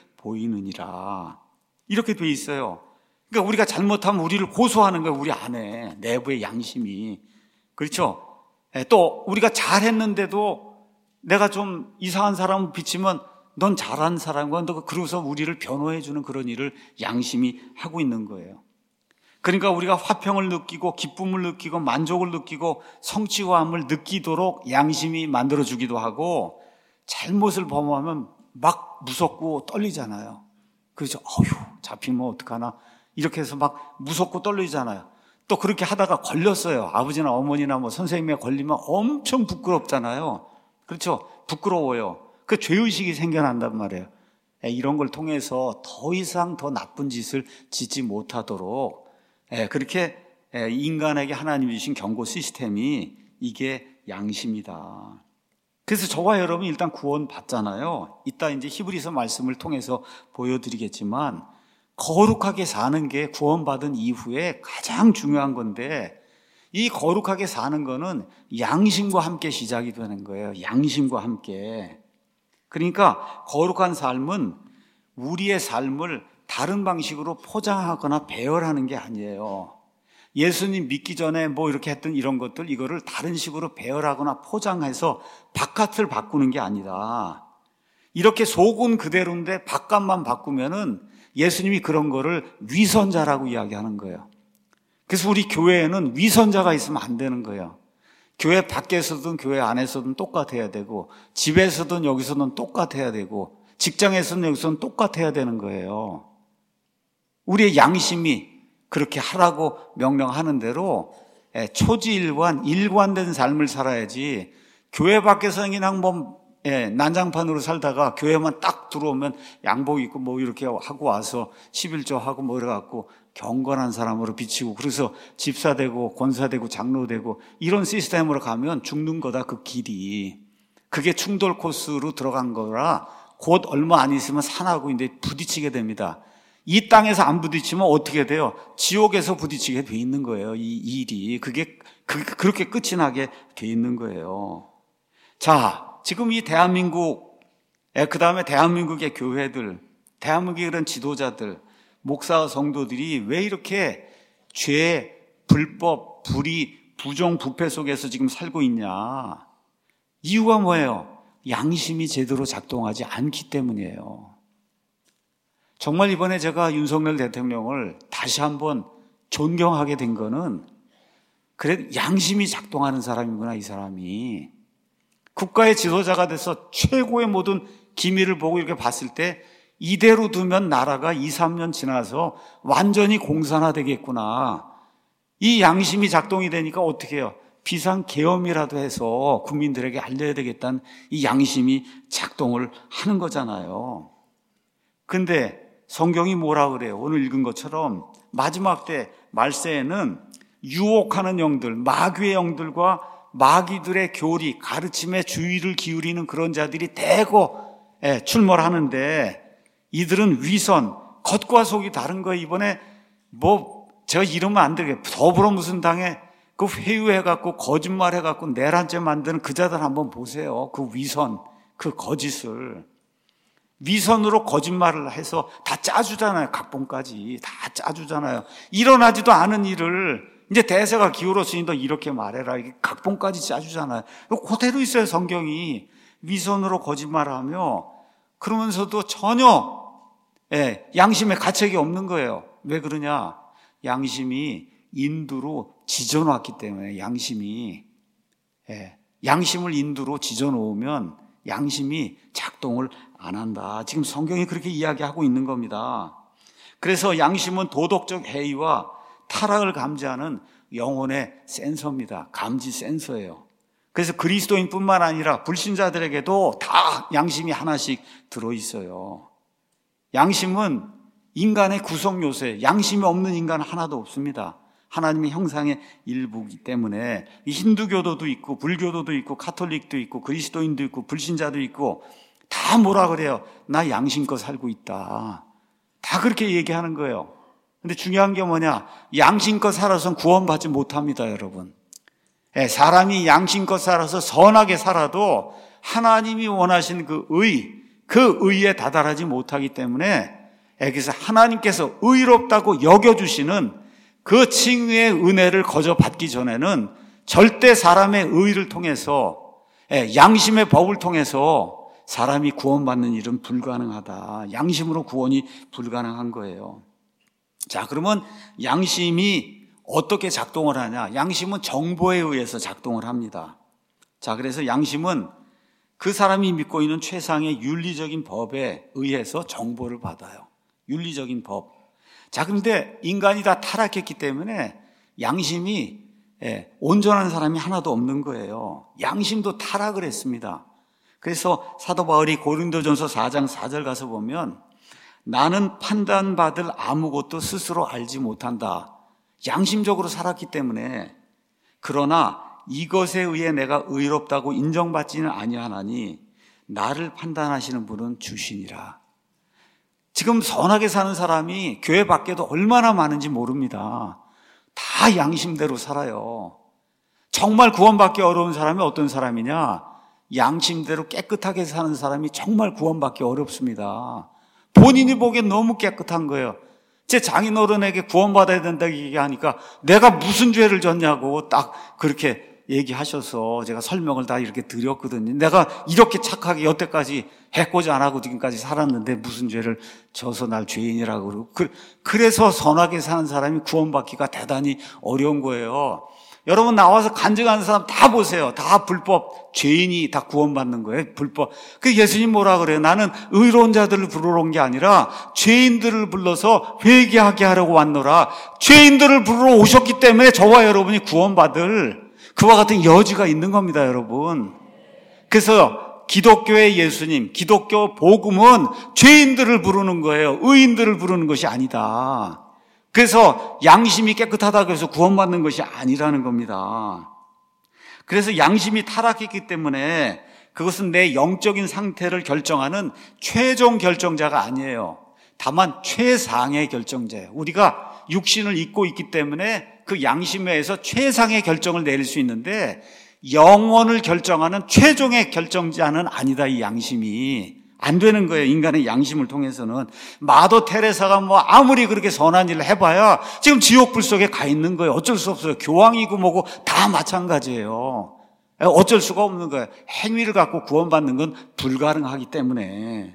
보이느니라. 이렇게 돼 있어요. 그러니까 우리가 잘못하면 우리를 고소하는 거예요. 우리 안에 내부의 양심이. 그렇죠? 또 우리가 잘했는데도 내가 좀 이상한 사람을 비치면 넌 잘한 사람과 너 그러고서 우리를 변호해 주는 그런 일을 양심이 하고 있는 거예요. 그러니까 우리가 화평을 느끼고 기쁨을 느끼고 만족을 느끼고 성취감을 느끼도록 양심이 만들어주기도 하고, 잘못을 범하면 막 무섭고 떨리잖아요. 그래서 어휴 잡히면 어떡하나 이렇게 해서 막 무섭고 떨리잖아요. 또 그렇게 하다가 걸렸어요. 아버지나 어머니나 뭐 선생님에 걸리면 엄청 부끄럽잖아요. 그렇죠? 부끄러워요. 그 죄의식이 생겨난단 말이에요. 이런 걸 통해서 더 이상 더 나쁜 짓을 짓지 못하도록 그렇게 인간에게 하나님이 주신 경고 시스템이 이게 양심이다. 그래서 저와 여러분 일단 구원 받잖아요. 이따 이제 히브리서 말씀을 통해서 보여드리겠지만 거룩하게 사는 게 구원받은 이후에 가장 중요한 건데, 이 거룩하게 사는 거는 양심과 함께 시작이 되는 거예요. 양심과 함께. 그러니까 거룩한 삶은 우리의 삶을 다른 방식으로 포장하거나 배열하는 게 아니에요. 예수님 믿기 전에 뭐 이렇게 했던 이런 것들, 이거를 다른 식으로 배열하거나 포장해서 바깥을 바꾸는 게 아니다. 이렇게 속은 그대로인데 바깥만 바꾸면은 예수님이 그런 거를 위선자라고 이야기하는 거예요. 그래서 우리 교회에는 위선자가 있으면 안 되는 거예요. 교회 밖에서든 교회 안에서든 똑같아야 되고, 집에서든 여기서는 똑같아야 되고, 직장에서는 여기서는 똑같아야 되는 거예요. 우리의 양심이 그렇게 하라고 명령하는 대로 초지일관, 일관된 삶을 살아야지, 교회 밖에서는 그냥 뭐 난장판으로 살다가 교회만 딱 들어오면 양복 입고 뭐 이렇게 하고 와서 십일조 하고 뭐 이래갖고 경건한 사람으로 비치고, 그래서 집사 되고 권사 되고 장로 되고 이런 시스템으로 가면 죽는 거다. 그 길이 그게 충돌 코스로 들어간 거라 곧 얼마 안 있으면 산하고 이제 부딪히게 됩니다. 이 땅에서 안 부딪히면 어떻게 돼요? 지옥에서 부딪히게 돼 있는 거예요. 이 일이 그게 그, 그렇게 끝이 나게 돼 있는 거예요. 자, 지금 이 대한민국, 그 다음에 대한민국의 교회들, 대한민국의 그런 지도자들, 목사 성도들이 왜 이렇게 죄, 불법, 불의, 부정, 부패 속에서 지금 살고 있냐? 이유가 뭐예요? 양심이 제대로 작동하지 않기 때문이에요. 정말 이번에 제가 윤석열 대통령을 다시 한번 존경하게 된 거는, 그래, 양심이 작동하는 사람이구나, 이 사람이. 국가의 지도자가 돼서 최고의 모든 기밀을 보고 이렇게 봤을 때 이대로 두면 나라가 이, 삼 년 지나서 완전히 공산화되겠구나. 이 양심이 작동이 되니까 어떻게 해요? 비상계엄이라도 해서 국민들에게 알려야 되겠다는 이 양심이 작동을 하는 거잖아요. 근데 성경이 뭐라 그래요? 오늘 읽은 것처럼 마지막 때 말세에는 유혹하는 영들, 마귀의 영들과 마귀들의 교리, 가르침에 주의를 기울이는 그런 자들이 대거 출몰 하는데, 이들은 위선, 겉과 속이 다른 거예요. 이번에 뭐 제가 이러면 안 되겠, 더불어 무슨 당에 그 회유해갖고 거짓말해갖고 내란죄 만드는 그 자들 한번 보세요. 그 위선, 그 거짓을. 위선으로 거짓말을 해서 다 짜주잖아요. 각본까지 다 짜주잖아요. 일어나지도 않은 일을 이제 대세가 기울었으니 너 이렇게 말해라. 이게 각본까지 짜주잖아요. 그대로 있어요, 성경이. 위선으로 거짓말하며 그러면서도 전혀 예, 양심의 가책이 없는 거예요. 왜 그러냐? 양심이 인두로 지져놨기 때문에. 양심이 예, 양심을 인두로 지져놓으면 양심이 작동을 안 한다. 지금 성경이 그렇게 이야기하고 있는 겁니다. 그래서 양심은 도덕적 해이와 타락을 감지하는 영혼의 센서입니다. 감지 센서예요. 그래서 그리스도인뿐만 아니라 불신자들에게도 다 양심이 하나씩 들어있어요. 양심은 인간의 구성 요소에 양심이 없는 인간은 하나도 없습니다. 하나님의 형상의 일부이기 때문에 힌두교도도 있고 불교도도 있고 카톨릭도 있고 그리스도인도 있고 불신자도 있고 다 뭐라 그래요? 나 양심껏 살고 있다. 다 그렇게 얘기하는 거예요. 근데 중요한 게 뭐냐? 양심껏 살아서는 구원받지 못합니다, 여러분. 사람이 양심껏 살아서 선하게 살아도 하나님이 원하신 그 의, 그 의에 다다르지 못하기 때문에 그래서 하나님께서 의롭다고 여겨주시는 그 칭의의 은혜를 거저 받기 전에는 절대 사람의 의를 통해서 양심의 법을 통해서 사람이 구원받는 일은 불가능하다. 양심으로 구원이 불가능한 거예요. 자, 그러면 양심이 어떻게 작동을 하냐? 양심은 정보에 의해서 작동을 합니다. 자, 그래서 양심은 그 사람이 믿고 있는 최상의 윤리적인 법에 의해서 정보를 받아요. 윤리적인 법. 자, 그런데 인간이 다 타락했기 때문에 양심이 예, 온전한 사람이 하나도 없는 거예요. 양심도 타락을 했습니다. 그래서 사도 바울이 고린도전서 사 장 사 절 가서 보면 나는 판단받을 아무것도 스스로 알지 못한다. 양심적으로 살았기 때문에 그러나 이것에 의해 내가 의롭다고 인정받지는 아니하나니 나를 판단하시는 분은 주시니라. 지금 선하게 사는 사람이 교회 밖에도 얼마나 많은지 모릅니다. 다 양심대로 살아요. 정말 구원받기 어려운 사람이 어떤 사람이냐? 양심대로 깨끗하게 사는 사람이 정말 구원받기 어렵습니다. 본인이 보기엔 너무 깨끗한 거예요. 제 장인어른에게 구원받아야 된다고 얘기하니까 내가 무슨 죄를 졌냐고 딱 그렇게 얘기하셔서 제가 설명을 다 이렇게 드렸거든요. 내가 이렇게 착하게 여태까지 해코지 안 하고 지금까지 살았는데 무슨 죄를 져서 날 죄인이라고 그러고. 그래서 선하게 사는 사람이 구원받기가 대단히 어려운 거예요. 여러분 나와서 간증하는 사람 다 보세요. 다 불법 죄인이 다 구원받는 거예요. 불법. 그 예수님 뭐라 그래요? 나는 의로운 자들을 부르러 온 게 아니라 죄인들을 불러서 회개하게 하려고 왔노라. 죄인들을 부르러 오셨기 때문에 저와 여러분이 구원받을 그와 같은 여지가 있는 겁니다, 여러분. 그래서 기독교의 예수님, 기독교 복음은 죄인들을 부르는 거예요. 의인들을 부르는 것이 아니다. 그래서 양심이 깨끗하다고 해서 구원받는 것이 아니라는 겁니다. 그래서 양심이 타락했기 때문에 그것은 내 영적인 상태를 결정하는 최종 결정자가 아니에요. 다만 최상의 결정자예요. 우리가 육신을 입고 있기 때문에 그 양심에 의해서 최상의 결정을 내릴 수 있는데 영혼을 결정하는 최종의 결정자는 아니다, 이 양심이. 안 되는 거예요. 인간의 양심을 통해서는. 마더 테레사가 뭐 아무리 그렇게 선한 일을 해봐야 지금 지옥불 속에 가 있는 거예요. 어쩔 수 없어요. 교황이고 뭐고 다 마찬가지예요. 어쩔 수가 없는 거예요. 행위를 갖고 구원받는 건 불가능하기 때문에.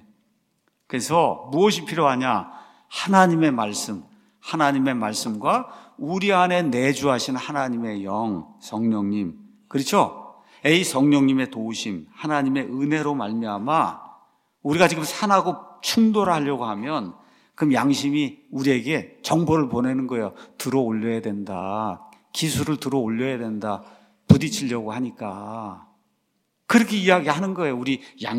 그래서 무엇이 필요하냐? 하나님의 말씀, 하나님의 말씀과 우리 안에 내주하신 하나님의 영, 성령님. 그렇죠? 이 성령님의 도우심, 하나님의 은혜로 말미암아 우리가 지금 산하고 충돌하려고 하면 그럼 양심이 우리에게 정보를 보내는 거예요. 들어 올려야 된다. 기술을 들어 올려야 된다. 부딪히려고 하니까. 그렇게 이야기하는 거예요. 우리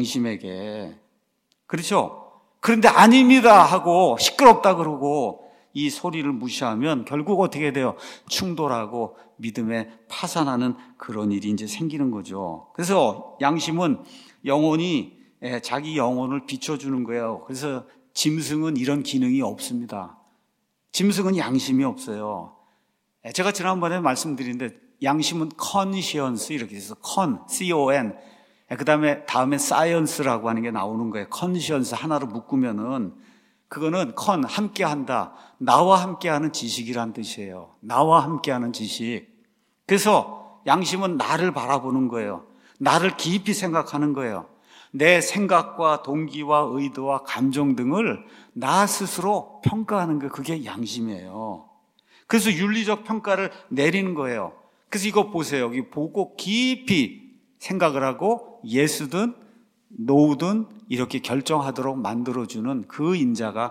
양심에게. 그렇죠? 그런데 아닙니다 하고 시끄럽다 그러고 이 소리를 무시하면 결국 어떻게 돼요? 충돌하고 믿음에 파산하는 그런 일이 이제 생기는 거죠. 그래서 양심은 영혼이 자기 영혼을 비춰주는 거예요. 그래서 짐승은 이런 기능이 없습니다. 짐승은 양심이 없어요. 제가 지난번에 말씀드린데 양심은 conscience 이렇게 해서 con, C-O-N 그 다음에 다음에 사이언스라고 하는 게 나오는 거예요. 컨시언스 하나로 묶으면은 그거는 컨 함께한다. 나와 함께하는 지식이란 뜻이에요. 나와 함께하는 지식. 그래서 양심은 나를 바라보는 거예요. 나를 깊이 생각하는 거예요. 내 생각과 동기와 의도와 감정 등을 나 스스로 평가하는 거, 그게 양심이에요. 그래서 윤리적 평가를 내리는 거예요. 그래서 이거 보세요. 여기 보고 깊이 생각을 하고 예스든 노든 이렇게 결정하도록 만들어주는 그 인자가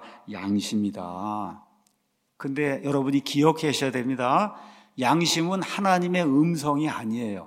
양심이다. 근데 여러분이 기억하셔야 됩니다. 양심은 하나님의 음성이 아니에요.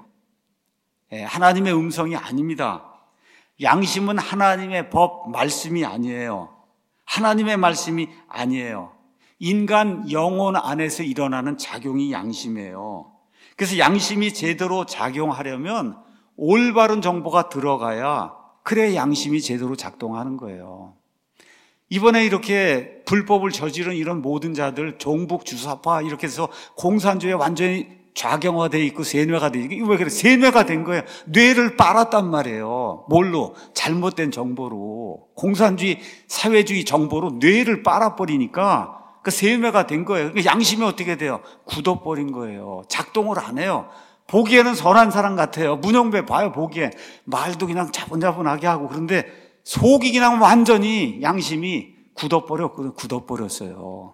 하나님의 음성이 아닙니다. 양심은 하나님의 법, 말씀이 아니에요. 하나님의 말씀이 아니에요. 인간 영혼 안에서 일어나는 작용이 양심이에요. 그래서 양심이 제대로 작용하려면 올바른 정보가 들어가야 그래 양심이 제대로 작동하는 거예요. 이번에 이렇게 불법을 저지른 이런 모든 자들 종북 주사파 이렇게 해서 공산주의에 완전히 좌경화되어 있고 세뇌가 되어 있고, 이거 왜 그래? 세뇌가 된 거예요. 뇌를 빨았단 말이에요. 뭘로? 잘못된 정보로. 공산주의, 사회주의 정보로 뇌를 빨아버리니까 그 세뇌가 된 거예요. 그러니까 양심이 어떻게 돼요? 굳어버린 거예요. 작동을 안 해요. 보기에는 선한 사람 같아요. 문영배 봐요, 보기엔. 말도 그냥 자분자분하게 하고. 그런데 속이 그냥 완전히 양심이 굳어버렸거든요. 굳어버렸어요.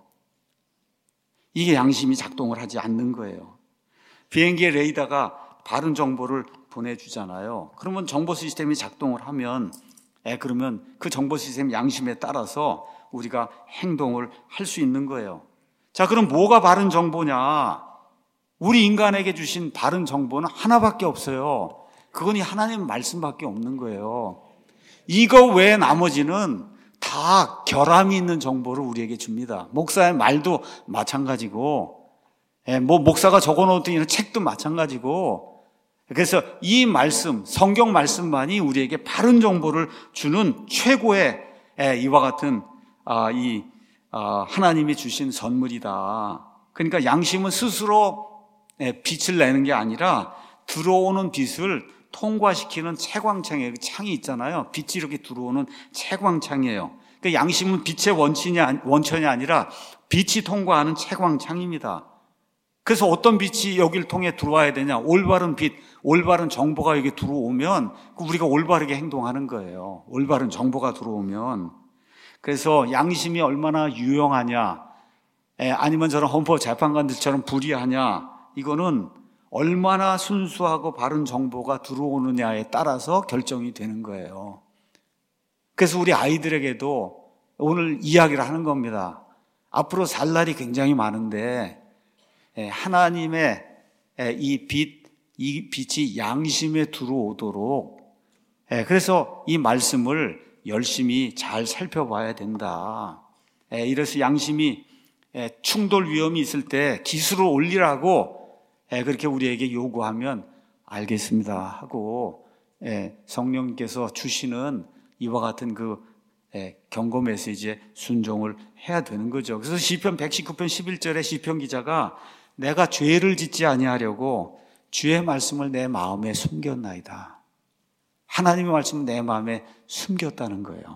이게 양심이 작동을 하지 않는 거예요. 비행기의 레이더가 바른 정보를 보내주잖아요. 그러면 정보 시스템이 작동을 하면, 에, 그러면 그 정보 시스템 양심에 따라서 우리가 행동을 할 수 있는 거예요. 자, 그럼 뭐가 바른 정보냐? 우리 인간에게 주신 바른 정보는 하나밖에 없어요. 그건 이 하나님 말씀밖에 없는 거예요. 이거 외에 나머지는 다 결함이 있는 정보를 우리에게 줍니다. 목사의 말도 마찬가지고, 예, 뭐 목사가 적어놓은 이런 책도 마찬가지고. 그래서 이 말씀, 성경 말씀만이 우리에게 바른 정보를 주는 최고의, 예, 이와 같은 아, 이 아, 하나님이 주신 선물이다. 그러니까 양심은 스스로 예, 빛을 내는 게 아니라 들어오는 빛을 통과시키는 채광창이에요. 창이 있잖아요. 빛이 이렇게 들어오는 채광창이에요. 그러니까 양심은 빛의 원천이, 원천이 아니라 빛이 통과하는 채광창입니다. 그래서 어떤 빛이 여기를 통해 들어와야 되냐? 올바른 빛, 올바른 정보가 여기 들어오면 우리가 올바르게 행동하는 거예요. 올바른 정보가 들어오면. 그래서 양심이 얼마나 유용하냐, 에, 아니면 저런 헌법재판관들처럼 불의하냐, 이거는 얼마나 순수하고 바른 정보가 들어오느냐에 따라서 결정이 되는 거예요. 그래서 우리 아이들에게도 오늘 이야기를 하는 겁니다. 앞으로 살 날이 굉장히 많은데 하나님의 이 빛, 이 빛이 양심에 들어오도록, 그래서 이 말씀을 열심히 잘 살펴봐야 된다. 이래서 양심이 충돌 위험이 있을 때 기술을 올리라고 그렇게 우리에게 요구하면 알겠습니다 하고 성령님께서 주시는 이와 같은 그 경고 메시지에 순종을 해야 되는 거죠. 그래서 시편 백십구 편 십일 절에 시편 기자가 내가 죄를 짓지 아니하려고 주의 말씀을 내 마음에 숨겼나이다. 하나님의 말씀을 내 마음에 숨겼다는 거예요.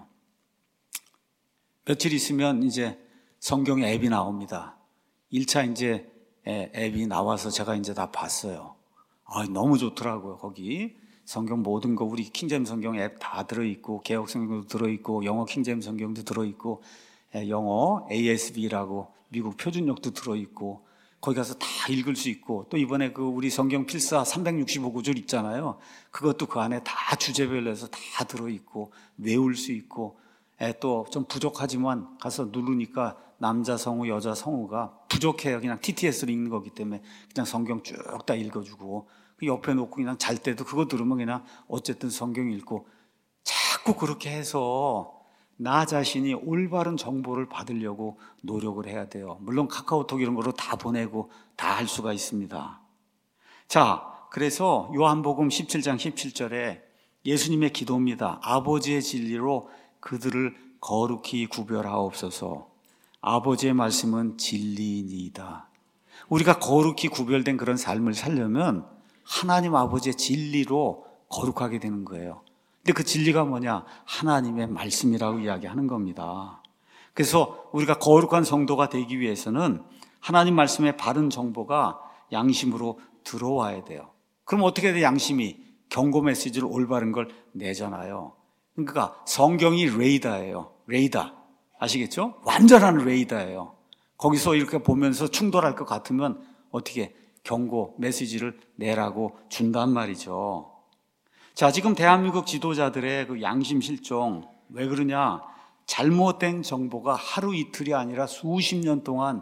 며칠 있으면 이제 성경 앱이 나옵니다. 일 차 이제 앱이 나와서 제가 이제 다 봤어요. 아, 너무 좋더라고요. 거기 성경 모든 거 우리 킹제임 성경 앱 다 들어있고 개역 성경도 들어있고 영어 킹제임 성경도 들어있고 영어 에이에스비라고 미국 표준역도 들어있고 거기 가서 다 읽을 수 있고, 또 이번에 그 우리 성경 필사 삼백육십오 구절 있잖아요. 그것도 그 안에 다 주제별로 해서 다 들어있고 외울 수 있고, 또 좀 부족하지만 가서 누르니까 남자 성우, 여자 성우가 부족해요. 그냥 티티에스로 읽는 거기 때문에 그냥 성경 쭉 다 읽어주고, 그 옆에 놓고 그냥 잘 때도 그거 들으면 그냥 어쨌든 성경 읽고, 자꾸 그렇게 해서 나 자신이 올바른 정보를 받으려고 노력을 해야 돼요. 물론 카카오톡 이런 거로 다 보내고 다 할 수가 있습니다. 자, 그래서 요한복음 십칠 장 십칠 절에 예수님의 기도입니다. 아버지의 진리로 그들을 거룩히 구별하옵소서. 아버지의 말씀은 진리이니이다. 우리가 거룩히 구별된 그런 삶을 살려면 하나님 아버지의 진리로 거룩하게 되는 거예요. 근데 그 진리가 뭐냐? 하나님의 말씀이라고 이야기하는 겁니다. 그래서 우리가 거룩한 성도가 되기 위해서는 하나님 말씀의 바른 정보가 양심으로 들어와야 돼요. 그럼 어떻게 돼? 양심이 경고 메시지를 올바른 걸 내잖아요. 그러니까 성경이 레이더예요. 레이더. 아시겠죠? 완전한 레이더예요. 거기서 이렇게 보면서 충돌할 것 같으면 어떻게 경고 메시지를 내라고 준단 말이죠. 자, 지금 대한민국 지도자들의 그 양심 실종, 왜 그러냐? 잘못된 정보가 하루 이틀이 아니라 수십 년 동안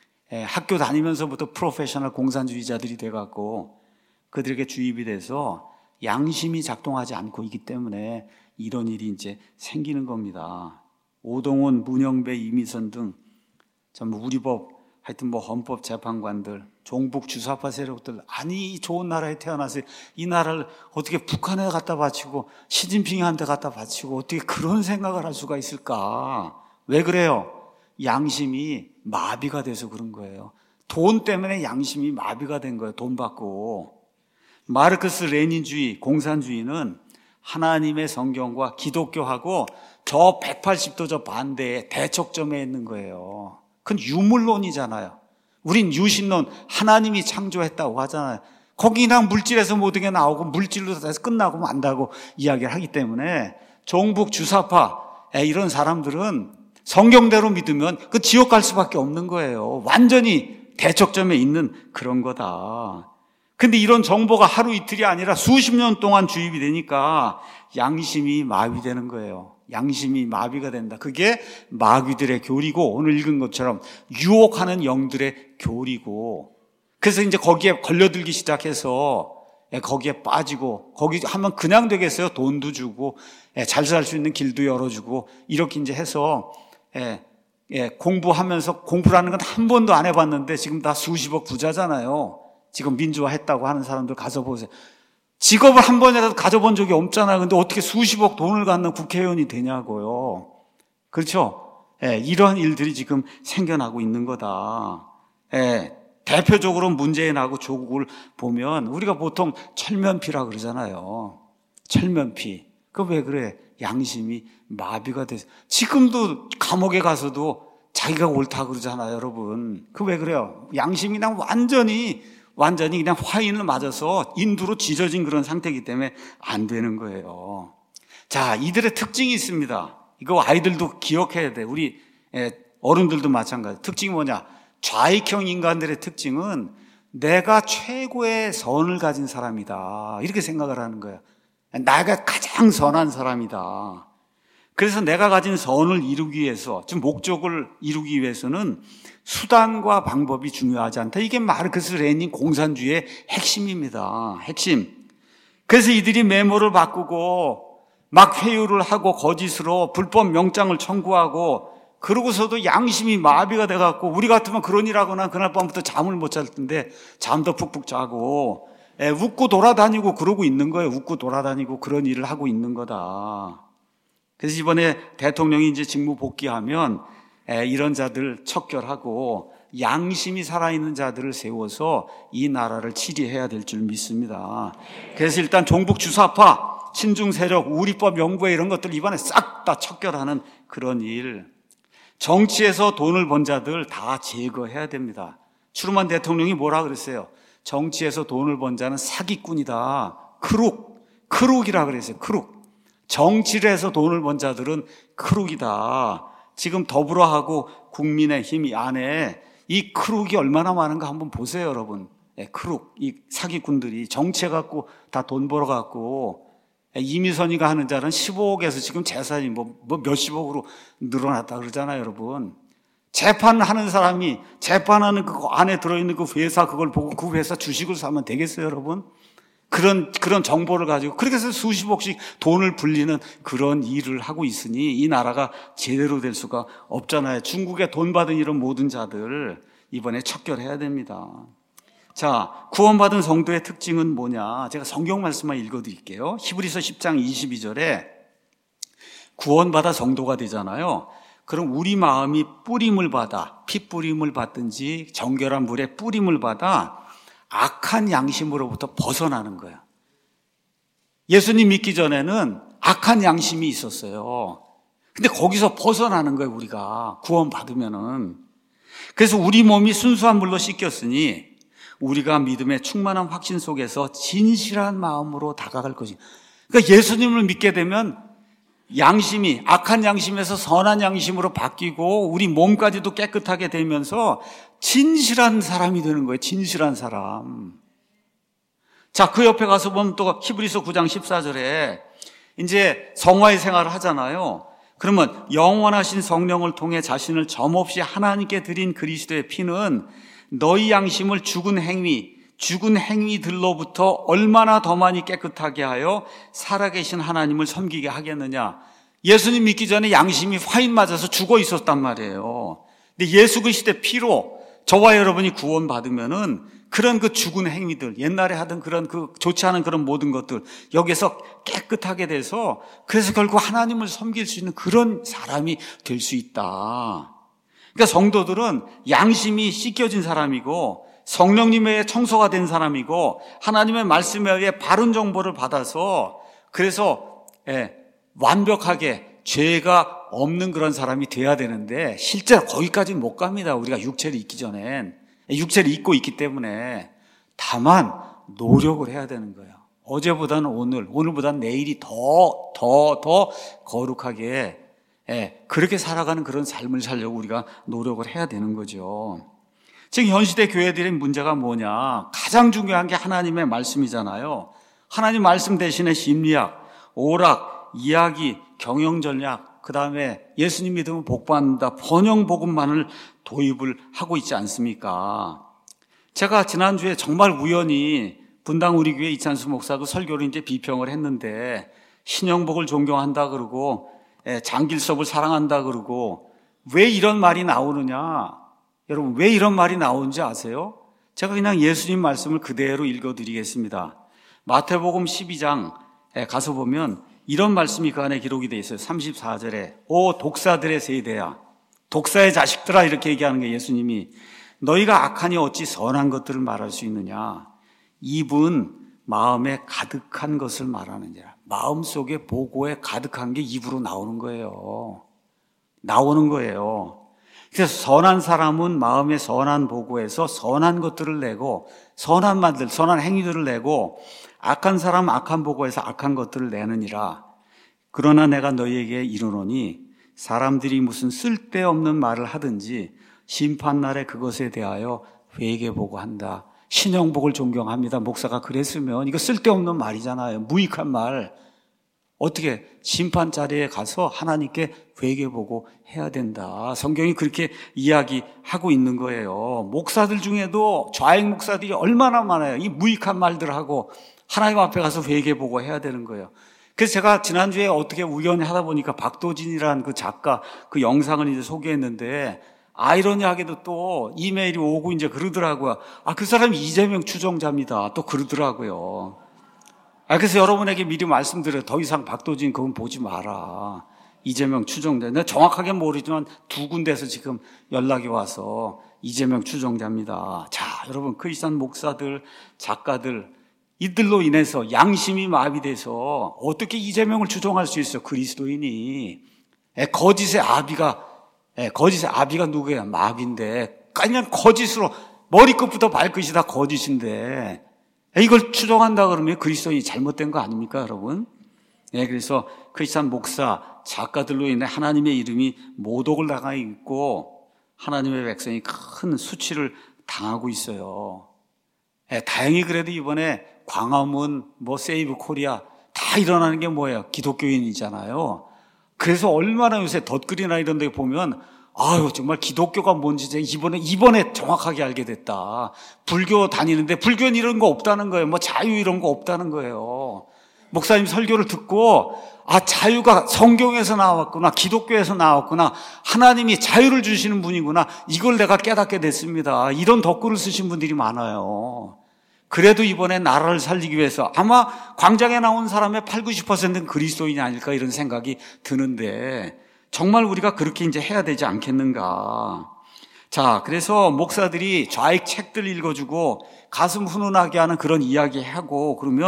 학교 다니면서부터 프로페셔널 공산주의자들이 돼갖고 그들에게 주입이 돼서 양심이 작동하지 않고 있기 때문에 이런 일이 이제 생기는 겁니다. 오동훈, 문영배, 이미선 등 전부 우리법, 하여튼 뭐 헌법 재판관들, 종북 주사파 세력들, 아니 이 좋은 나라에 태어나서 이 나라를 어떻게 북한에 갖다 바치고 시진핑한테 갖다 바치고 어떻게 그런 생각을 할 수가 있을까? 왜 그래요? 양심이 마비가 돼서 그런 거예요. 돈 때문에 양심이 마비가 된 거예요. 돈 받고. 마르크스 레닌주의, 공산주의는 하나님의 성경과 기독교하고 저 백팔십 도 저 반대에 대척점에 있는 거예요. 그건 유물론이잖아요. 우린 유신론, 하나님이 창조했다고 하잖아요. 거기 그냥 물질에서 모든 게 나오고 물질로 해서 끝나고 만다고 이야기를 하기 때문에 종북 주사파 이런 사람들은 성경대로 믿으면 그 지옥 갈 수밖에 없는 거예요. 완전히 대척점에 있는 그런 거다. 근데 이런 정보가 하루 이틀이 아니라 수십 년 동안 주입이 되니까 양심이 마비되는 거예요. 양심이 마비가 된다. 그게 마귀들의 교리고 오늘 읽은 것처럼 유혹하는 영들의 교리고, 그래서 이제 거기에 걸려들기 시작해서 거기에 빠지고, 거기 하면 그냥 되겠어요. 돈도 주고 잘 살 수 있는 길도 열어주고 이렇게 이제 해서 예, 예, 공부하면서 공부라는 건 한 번도 안 해봤는데 지금 다 수십억 부자잖아요. 지금 민주화 했다고 하는 사람들 가서 보세요. 직업을 한 번이라도 가져본 적이 없잖아요. 근데 어떻게 수십억 돈을 갖는 국회의원이 되냐고요. 그렇죠? 예, 이런 일들이 지금 생겨나고 있는 거다. 예, 대표적으로 문재인하고 조국을 보면 우리가 보통 철면피라 그러잖아요. 철면피. 그 왜 그래? 양심이 마비가 돼서. 지금도 감옥에 가서도 자기가 옳다 그러잖아요, 여러분. 그 왜 그래요? 양심이 그냥 완전히 완전히 그냥 화인을 맞아서 인두로 지져진 그런 상태이기 때문에 안 되는 거예요. 자, 이들의 특징이 있습니다. 이거 아이들도 기억해야 돼. 우리 어른들도 마찬가지. 특징이 뭐냐? 좌익형 인간들의 특징은 내가 최고의 선을 가진 사람이다. 이렇게 생각을 하는 거예요. 내가 가장 선한 사람이다. 그래서 내가 가진 선을 이루기 위해서, 즉 목적을 이루기 위해서는 수단과 방법이 중요하지 않다. 이게 마르크스 레닌 공산주의의 핵심입니다. 핵심. 그래서 이들이 메모를 바꾸고 막 회유를 하고 거짓으로 불법 명장을 청구하고 그러고서도 양심이 마비가 돼갖고 우리 같으면 그런 일 하거나 그날 밤부터 잠을 못 잘 텐데 잠도 푹푹 자고 예, 웃고 돌아다니고 그러고 있는 거예요. 웃고 돌아다니고 그런 일을 하고 있는 거다. 그래서 이번에 대통령이 이제 직무 복귀하면 이런 자들 척결하고 양심이 살아있는 자들을 세워서 이 나라를 치리해야 될 줄 믿습니다. 그래서 일단 종북 주사파, 친중 세력, 우리법 연구회 이런 것들 이번에 싹 다 척결하는 그런 일. 정치에서 돈을 번 자들 다 제거해야 됩니다. 트루먼 대통령이 뭐라 그랬어요? 정치에서 돈을 번 자는 사기꾼이다. 크룩, 크룩이라 그랬어요. 크룩. 정치를 해서 돈을 번 자들은 크룩이다. 지금 더불어하고 국민의힘 안에 이 크룩이 얼마나 많은가 한번 보세요, 여러분. 예, 크룩, 이 사기꾼들이 정치해갖고 다 돈 벌어갖고 이미선이가 하는 자는 십오억에서 지금 재산이 뭐, 뭐 몇십억으로 늘어났다 그러잖아요, 여러분. 재판하는 사람이 재판하는 그 안에 들어있는 그 회사 그걸 보고 그 회사 주식을 사면 되겠어요, 여러분? 그런, 그런 정보를 가지고, 그렇게 해서 수십억씩 돈을 불리는 그런 일을 하고 있으니 이 나라가 제대로 될 수가 없잖아요. 중국에 돈 받은 이런 모든 자들 이번에 척결해야 됩니다. 자, 구원받은 성도의 특징은 뭐냐? 제가 성경 말씀만 읽어드릴게요. 히브리서 십 장 이십이 절에 구원받아 성도가 되잖아요. 그럼 우리 마음이 뿌림을 받아, 피 뿌림을 받든지 정결한 물에 뿌림을 받아 악한 양심으로부터 벗어나는 거야. 예수님 믿기 전에는 악한 양심이 있었어요. 근데 거기서 벗어나는 거예요, 우리가. 구원 받으면은. 그래서 우리 몸이 순수한 물로 씻겼으니 우리가 믿음의 충만한 확신 속에서 진실한 마음으로 다가갈 것이다. 그러니까 예수님을 믿게 되면 양심이 악한 양심에서 선한 양심으로 바뀌고 우리 몸까지도 깨끗하게 되면서 진실한 사람이 되는 거예요. 진실한 사람. 자, 그 옆에 가서 보면 또 히브리서 구 장 십사 절에 이제 성화의 생활을 하잖아요. 그러면 영원하신 성령을 통해 자신을 점없이 하나님께 드린 그리스도의 피는 너희 양심을 죽은 행위, 죽은 행위들로부터 얼마나 더 많이 깨끗하게 하여 살아계신 하나님을 섬기게 하겠느냐. 예수님 믿기 전에 양심이 화인 맞아서 죽어 있었단 말이에요. 근데 예수 그리스도의 피로 저와 여러분이 구원받으면은 그런 그 죽은 행위들, 옛날에 하던 그런 그 좋지 않은 그런 모든 것들 여기서 깨끗하게 돼서 그래서 결국 하나님을 섬길 수 있는 그런 사람이 될 수 있다. 그러니까 성도들은 양심이 씻겨진 사람이고 성령님의 청소가 된 사람이고 하나님의 말씀에 의해 바른 정보를 받아서 그래서 예, 완벽하게 죄가 없는 그런 사람이 돼야 되는데 실제로 거기까지는 못 갑니다. 우리가 육체를 잊기 전엔. 육체를 잊고 있기 때문에 다만 노력을 해야 되는 거예요. 어제보다는 오늘, 오늘보다는 내일이 더, 더, 더 거룩하게 예, 그렇게 살아가는 그런 삶을 살려고 우리가 노력을 해야 되는 거죠. 지금 현 시대 교회들의 문제가 뭐냐? 가장 중요한 게 하나님의 말씀이잖아요. 하나님 말씀 대신에 심리학, 오락, 이야기, 경영전략, 그 다음에 예수님 믿으면 복받는다, 번영복음만을 도입을 하고 있지 않습니까? 제가 지난주에 정말 우연히 분당 우리 교회 이찬수 목사도 설교를 이제 비평을 했는데 신영복을 존경한다 그러고 장길섭을 사랑한다 그러고 왜 이런 말이 나오느냐? 여러분 왜 이런 말이 나오는지 아세요? 제가 그냥 예수님 말씀을 그대로 읽어드리겠습니다. 마태복음 십이 장 가서 보면 이런 말씀이 그 안에 기록이 되어 있어요. 삼십사 절에 오 독사들의 세대야, 독사의 자식들아, 이렇게 얘기하는 게 예수님이 너희가 악하니 어찌 선한 것들을 말할 수 있느냐. 입은 마음에 가득한 것을 말하느니라. 마음속에 보고에 가득한 게 입으로 나오는 거예요. 나오는 거예요. 그래서 선한 사람은 마음의 선한 보고에서 선한 것들을 내고 선한 말들, 선한 행위들을 내고 악한 사람은 악한 보고에서 악한 것들을 내느니라. 그러나 내가 너희에게 이르노니 사람들이 무슨 쓸데없는 말을 하든지 심판날에 그것에 대하여 회개보고한다. 신영복을 존경합니다. 목사가 그랬으면 이거 쓸데없는 말이잖아요. 무익한 말. 어떻게 심판 자리에 가서 하나님께 회개보고 해야 된다. 성경이 그렇게 이야기하고 있는 거예요. 목사들 중에도 좌익 목사들이 얼마나 많아요. 이 무익한 말들 하고 하나님 앞에 가서 회개보고 해야 되는 거예요. 그래서 제가 지난주에 어떻게 우연히 하다 보니까 박도진이라는 그 작가 그 영상을 이제 소개했는데 아이러니하게도 또 이메일이 오고 이제 그러더라고요. 아, 그 사람이 이재명 추종자입니다. 또 그러더라고요. 아, 그래서 여러분에게 미리 말씀드려요. 더 이상 박도진 그건 보지 마라. 이재명 추종자. 내가 정확하게 모르지만 두 군데에서 지금 연락이 와서 이재명 추종자입니다. 자, 여러분 크리스찬 목사들, 작가들 이들로 인해서 양심이 마비돼서 어떻게 이재명을 추종할 수 있어요? 그리스도인이. 에, 거짓의 아비가 에, 거짓의 아비가 누구야? 마비인데 그냥 거짓으로 머리끝부터 발끝이 다 거짓인데 에, 이걸 추종한다 그러면 그리스도인이 잘못된 거 아닙니까, 여러분? 예, 그래서 크리스찬 목사, 작가들로 인해 하나님의 이름이 모독을 당하고 있고 하나님의 백성이 큰 수치를 당하고 있어요. 예, 다행히 그래도 이번에 광화문, 뭐 세이브 코리아 다 일어나는 게 뭐예요? 기독교인이잖아요. 그래서 얼마나 요새 덧글이나 이런 데 보면 아유 정말 기독교가 뭔지 이번에 이번에 정확하게 알게 됐다. 불교 다니는데 불교는 이런 거 없다는 거예요. 뭐 자유 이런 거 없다는 거예요. 목사님 설교를 듣고 아 자유가 성경에서 나왔구나, 기독교에서 나왔구나, 하나님이 자유를 주시는 분이구나, 이걸 내가 깨닫게 됐습니다. 이런 덧글을 쓰신 분들이 많아요. 그래도 이번에 나라를 살리기 위해서 아마 광장에 나온 사람의 팔, 구십 퍼센트는 그리스도인이 아닐까 이런 생각이 드는데 정말 우리가 그렇게 이제 해야 되지 않겠는가. 자, 그래서 목사들이 좌익 책들 읽어주고 가슴 훈훈하게 하는 그런 이야기 하고 그러면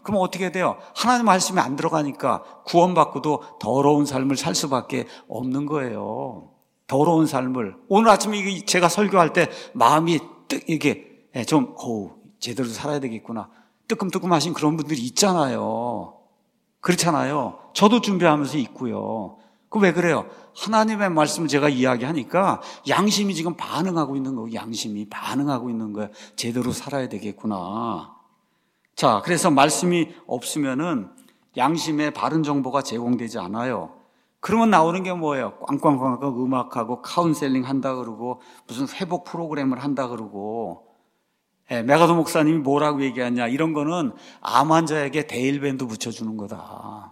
그럼 어떻게 돼요? 하나님 말씀이 안 들어가니까 구원받고도 더러운 삶을 살 수밖에 없는 거예요. 더러운 삶을. 오늘 아침에 제가 설교할 때 마음이 뜨, 이게 좀, 어우, 제대로 살아야 되겠구나. 뜨끔뜨끔하신 그런 분들이 있잖아요. 그렇잖아요. 저도 준비하면서 있고요. 그 왜 그래요? 하나님의 말씀을 제가 이야기하니까 양심이 지금 반응하고 있는 거예요. 양심이 반응하고 있는 거예요. 제대로 살아야 되겠구나. 자, 그래서 말씀이 없으면은 양심의 바른 정보가 제공되지 않아요. 그러면 나오는 게 뭐예요? 꽝꽝꽝꽝 음악하고 카운셀링 한다 그러고 무슨 회복 프로그램을 한다 그러고. 예, 메가도 목사님이 뭐라고 얘기하냐? 이런 거는 암 환자에게 데일밴드 붙여주는 거다.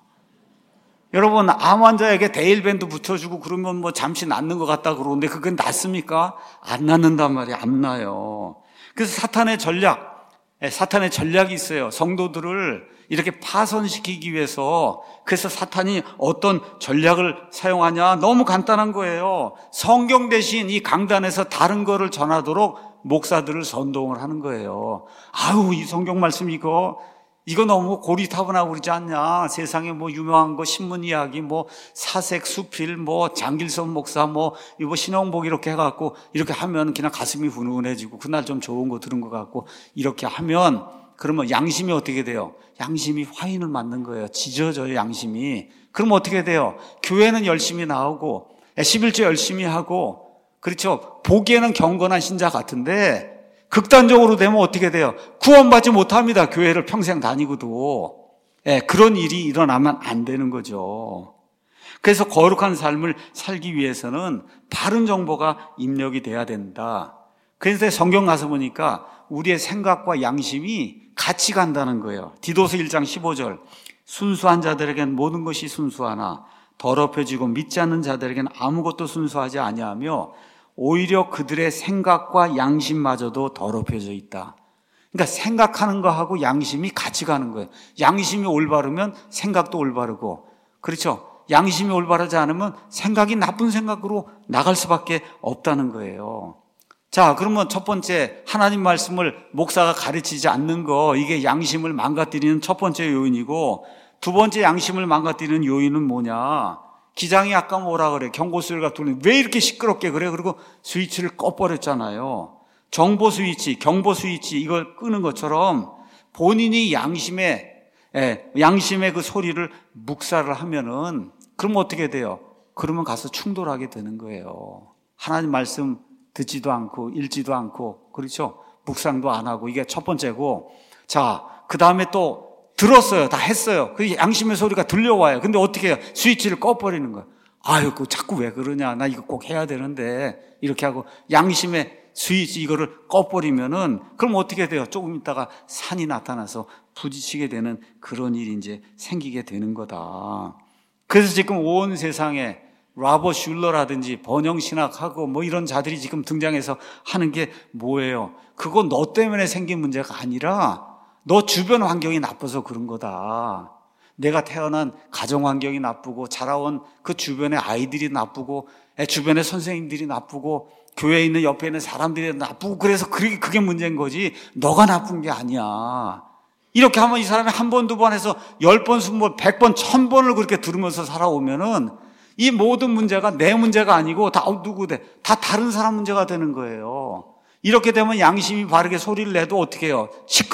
여러분, 암 환자에게 데일밴드 붙여주고 그러면 뭐 잠시 낫는 것 같다 그러는데 그건 낫습니까? 안 낫는단 말이에요. 안 나요. 그래서 사탄의 전략, 사탄의 전략이 있어요. 성도들을 이렇게 파손시키기 위해서. 그래서 사탄이 어떤 전략을 사용하냐? 너무 간단한 거예요. 성경 대신 이 강단에서 다른 거를 전하도록 목사들을 선동을 하는 거예요. 아유, 이 성경 말씀 이거 이거 너무 고리타분하고 그러지 않냐? 세상에 뭐 유명한 거 신문 이야기 뭐 사색 수필 뭐 장길선 목사 뭐 이거 신영복 이렇게 해갖고 이렇게 하면 그냥 가슴이 훈훈해지고 그날 좀 좋은 거 들은 것 같고 이렇게 하면 그러면 양심이 어떻게 돼요? 양심이 화인을 맞는 거예요. 짖어져요, 양심이. 그럼 어떻게 돼요? 교회는 열심히 나오고 십일조 열심히 하고 그렇죠. 보기에는 경건한 신자 같은데 극단적으로 되면 어떻게 돼요? 구원받지 못합니다. 교회를 평생 다니고도. 예, 그런 일이 일어나면 안 되는 거죠. 그래서 거룩한 삶을 살기 위해서는 바른 정보가 입력이 돼야 된다. 그래서 성경 가서 보니까 우리의 생각과 양심이 같이 간다는 거예요. 디도서 일 장 십오 절. 순수한 자들에겐 모든 것이 순수하나 더럽혀지고 믿지 않는 자들에겐 아무것도 순수하지 아니하며 오히려 그들의 생각과 양심마저도 더럽혀져 있다. 그러니까 생각하는 거하고 양심이 같이 가는 거예요. 양심이 올바르면 생각도 올바르고, 그렇죠? 양심이 올바르지 않으면 생각이 나쁜 생각으로 나갈 수밖에 없다는 거예요. 자, 그러면 첫 번째 하나님 말씀을 목사가 가르치지 않는 거, 이게 양심을 망가뜨리는 첫 번째 요인이고, 두 번째 양심을 망가뜨리는 요인은 뭐냐? 기장이 아까 뭐라 그래? 경고 소리가 들리는데 왜 이렇게 시끄럽게 그래? 그리고 스위치를 꺼버렸잖아요. 정보 스위치, 경보 스위치 이걸 끄는 것처럼 본인이 양심의 예, 양심의 그 소리를 묵살을 하면은 그러면 어떻게 돼요? 그러면 가서 충돌하게 되는 거예요. 하나님 말씀 듣지도 않고 읽지도 않고 그렇죠? 묵상도 안 하고 이게 첫 번째고, 자, 그 다음에 또 들었어요. 다 했어요. 그 양심의 소리가 들려와요. 근데 어떻게 해요? 스위치를 꺼버리는 거예요. 아유, 그 자꾸 왜 그러냐. 나 이거 꼭 해야 되는데. 이렇게 하고 양심의 스위치 이거를 꺼버리면은 그럼 어떻게 돼요? 조금 있다가 산이 나타나서 부딪히게 되는 그런 일이 이제 생기게 되는 거다. 그래서 지금 온 세상에 라버 슐러라든지 번영신학하고 뭐 이런 자들이 지금 등장해서 하는 게 뭐예요? 그거 너 때문에 생긴 문제가 아니라 너 주변 환경이 나빠서 그런 거다. 내가 태어난 가정 환경이 나쁘고 자라온 그 주변의 아이들이 나쁘고 주변의 선생님들이 나쁘고 교회에 있는 옆에 있는 사람들이 나쁘고 그래서 그게, 그게 문제인 거지 너가 나쁜 게 아니야. 이렇게 하면 이 사람이 한 번, 두 번 해서 열 번, 스무 번, 백 번, 천 번을 그렇게 들으면서 살아오면은 이 모든 문제가 내 문제가 아니고 다 누구 돼? 다 다른 사람 문제가 되는 거예요. 이렇게 되면 양심이 바르게 소리를 내도 어떻게 해요?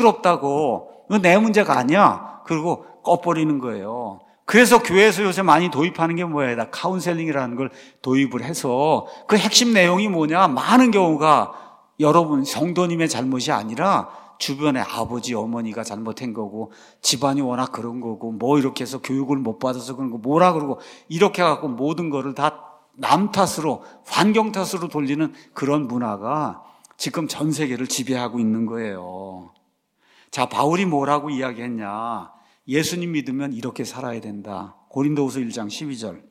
시끄럽다고. 이건 내 문제가 아니야. 그리고 꺼버리는 거예요. 그래서 교회에서 요새 많이 도입하는 게 뭐예요? 다 카운셀링이라는 걸 도입을 해서 그 핵심 내용이 뭐냐? 많은 경우가 여러분 성도님의 잘못이 아니라 주변에 아버지, 어머니가 잘못한 거고 집안이 워낙 그런 거고 뭐 이렇게 해서 교육을 못 받아서 그런 거 뭐라 그러고 이렇게 해갖고 모든 거를 다 남 탓으로 환경 탓으로 돌리는 그런 문화가 지금 전 세계를 지배하고 있는 거예요. 자, 바울이 뭐라고 이야기했냐? 예수님 믿으면 이렇게 살아야 된다. 고린도후서 일 장 십이 절.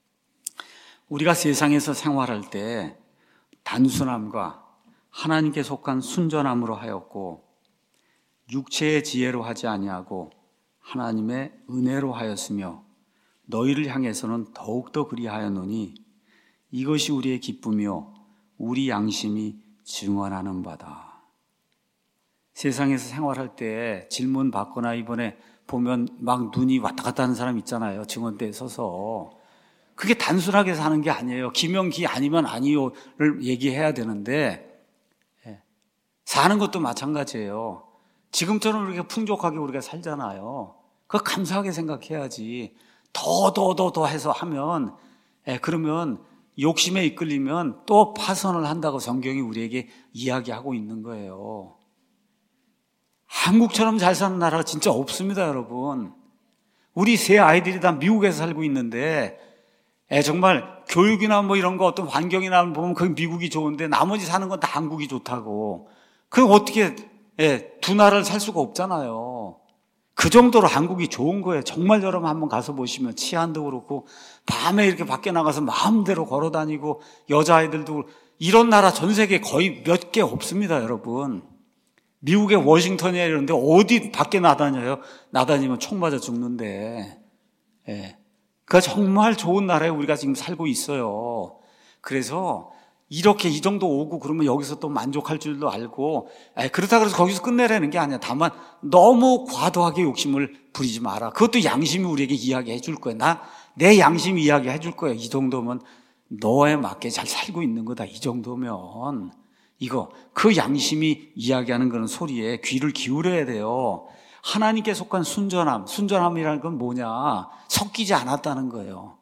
우리가 세상에서 생활할 때 단순함과 하나님께 속한 순전함으로 하였고 육체의 지혜로 하지 아니하고 하나님의 은혜로 하였으며 너희를 향해서는 더욱더 그리하였노니 이것이 우리의 기쁨이요 우리 양심이 증언하는 바다. 세상에서 생활할 때 질문 받거나 이번에 보면 막 눈이 왔다 갔다 하는 사람 있잖아요. 증언대에 서서. 그게 단순하게 사는 게 아니에요. 기명기 아니면 아니요를 얘기해야 되는데 사는 것도 마찬가지예요. 지금처럼 이렇게 풍족하게 우리가 살잖아요. 그거 감사하게 생각해야지. 더, 더, 더, 더 해서 하면, 예, 그러면 욕심에 이끌리면 또 파선을 한다고 성경이 우리에게 이야기하고 있는 거예요. 한국처럼 잘 사는 나라가 진짜 없습니다, 여러분. 우리 세 아이들이 다 미국에서 살고 있는데, 예, 정말 교육이나 뭐 이런 거 어떤 환경이나 보면 그 미국이 좋은데 나머지 사는 건 다 한국이 좋다고. 그럼 어떻게, 예, 두 나라를 살 수가 없잖아요. 그 정도로 한국이 좋은 거예요. 정말 여러분 한번 가서 보시면 치안도 그렇고 밤에 이렇게 밖에 나가서 마음대로 걸어 다니고 여자아이들도 이런 나라 전 세계에 거의 몇 개 없습니다, 여러분. 미국의 워싱턴이나 이런데 어디 밖에 나다녀요? 나다니면 총 맞아 죽는데. 예. 그러니까 정말 좋은 나라에 우리가 지금 살고 있어요. 그래서 이렇게 이 정도 오고 그러면 여기서 또 만족할 줄도 알고, 에, 그렇다 그래서 거기서 끝내라는 게 아니야. 다만 너무 과도하게 욕심을 부리지 마라. 그것도 양심이 우리에게 이야기해 줄 거야. 나 내 양심이 이야기해 줄 거야. 이 정도면 너에 맞게 잘 살고 있는 거다. 이 정도면 이거 그 양심이 이야기하는 그런 소리에 귀를 기울여야 돼요. 하나님께 속한 순전함, 순전함이라는 건 뭐냐? 섞이지 않았다는 거예요.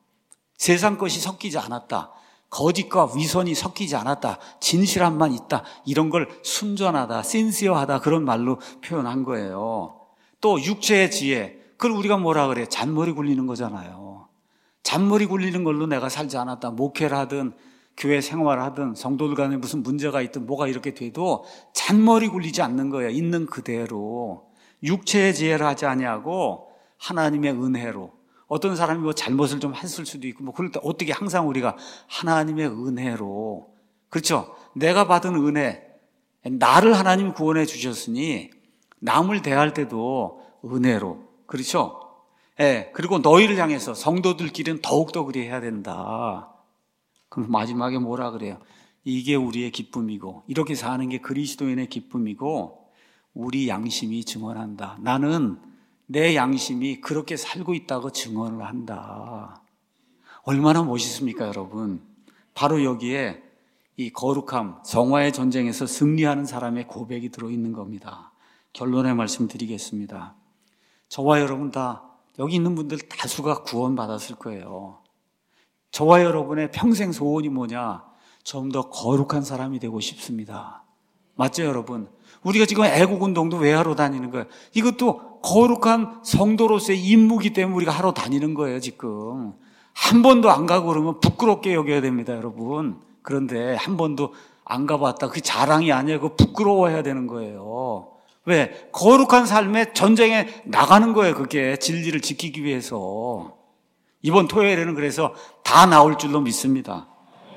세상 것이 섞이지 않았다. 거짓과 위선이 섞이지 않았다. 진실함만 있다. 이런 걸 순전하다, 신시어하다 그런 말로 표현한 거예요. 또 육체의 지혜, 그걸 우리가 뭐라 그래요? 잔머리 굴리는 거잖아요. 잔머리 굴리는 걸로 내가 살지 않았다. 목회를 하든 교회 생활을 하든 성도들 간에 무슨 문제가 있든 뭐가 이렇게 돼도 잔머리 굴리지 않는 거예요. 있는 그대로. 육체의 지혜를 하지 아니하고 하나님의 은혜로. 어떤 사람이 뭐 잘못을 좀 했을 수도 있고, 뭐, 그럴 때 어떻게 항상 우리가 하나님의 은혜로. 그렇죠? 내가 받은 은혜, 나를 하나님이 구원해 주셨으니, 남을 대할 때도 은혜로. 그렇죠? 예. 그리고 너희를 향해서 성도들끼리는 더욱더 그리 해야 된다. 그럼 마지막에 뭐라 그래요? 이게 우리의 기쁨이고, 이렇게 사는 게 그리스도인의 기쁨이고, 우리 양심이 증언한다. 나는 내 양심이 그렇게 살고 있다고 증언을 한다. 얼마나 멋있습니까, 여러분? 바로 여기에 이 거룩함, 정화의 전쟁에서 승리하는 사람의 고백이 들어있는 겁니다. 결론의 말씀 드리겠습니다. 저와 여러분 다, 여기 있는 분들 다수가 구원받았을 거예요. 저와 여러분의 평생 소원이 뭐냐? 좀 더 거룩한 사람이 되고 싶습니다. 맞죠, 여러분? 우리가 지금 애국운동도 왜 하러 다니는 거예요? 이것도 거룩한 성도로서의 임무이기 때문에 우리가 하러 다니는 거예요, 지금. 한 번도 안 가고 그러면 부끄럽게 여겨야 됩니다, 여러분. 그런데 한 번도 안 가봤다. 그게 자랑이 아니고 부끄러워해야 되는 거예요. 왜? 거룩한 삶의 전쟁에 나가는 거예요, 그게. 진리를 지키기 위해서. 이번 토요일에는 그래서 다 나올 줄로 믿습니다.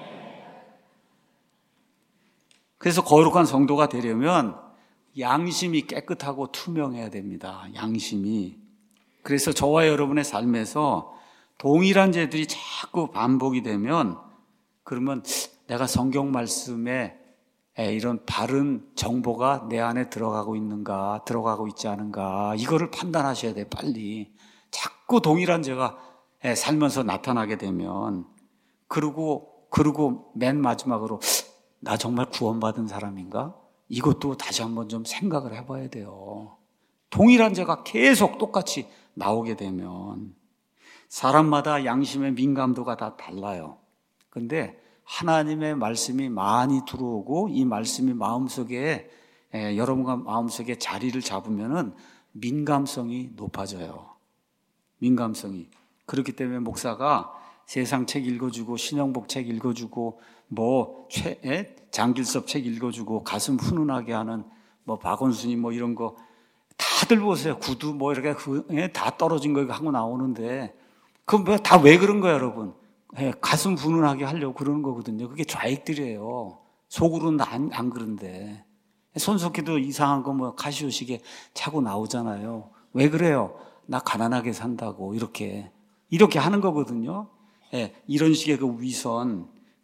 그래서 거룩한 성도가 되려면 양심이 깨끗하고 투명해야 됩니다. 양심이. 그래서 저와 여러분의 삶에서 동일한 죄들이 자꾸 반복이 되면 그러면 내가 성경 말씀에 이런 바른 정보가 내 안에 들어가고 있는가, 들어가고 있지 않은가, 이거를 판단하셔야 돼요, 빨리. 자꾸 동일한 죄가 살면서 나타나게 되면, 그리고, 그리고 맨 마지막으로, 나 정말 구원받은 사람인가? 이것도 다시 한번 좀 생각을 해봐야 돼요. 동일한 죄가 계속 똑같이 나오게 되면, 사람마다 양심의 민감도가 다 달라요. 근데 하나님의 말씀이 많이 들어오고 이 말씀이 마음속에 에, 여러분과 마음속에 자리를 잡으면은 민감성이 높아져요. 민감성이. 그렇기 때문에 목사가 세상 책 읽어주고 신영복 책 읽어주고 뭐 최, 에? 장길섭 책 읽어주고 가슴 훈훈하게 하는 뭐 박원순이 뭐 이런 거 다들 보세요. 구두 뭐 이렇게 그, 에? 다 떨어진 거 하고 나오는데 그건 다 왜 그런 거예요, 여러분? 예, 가슴 분운하게 하려고 그러는 거거든요. 그게 좌익들이에요. 속으로는 안, 안 그런데. 손석희도 이상한 거 뭐 카시오 시계 차고 나오잖아요. 왜 그래요? 나 가난하게 산다고 이렇게 이렇게 하는 거거든요. 예, 이런 식의 그 위선,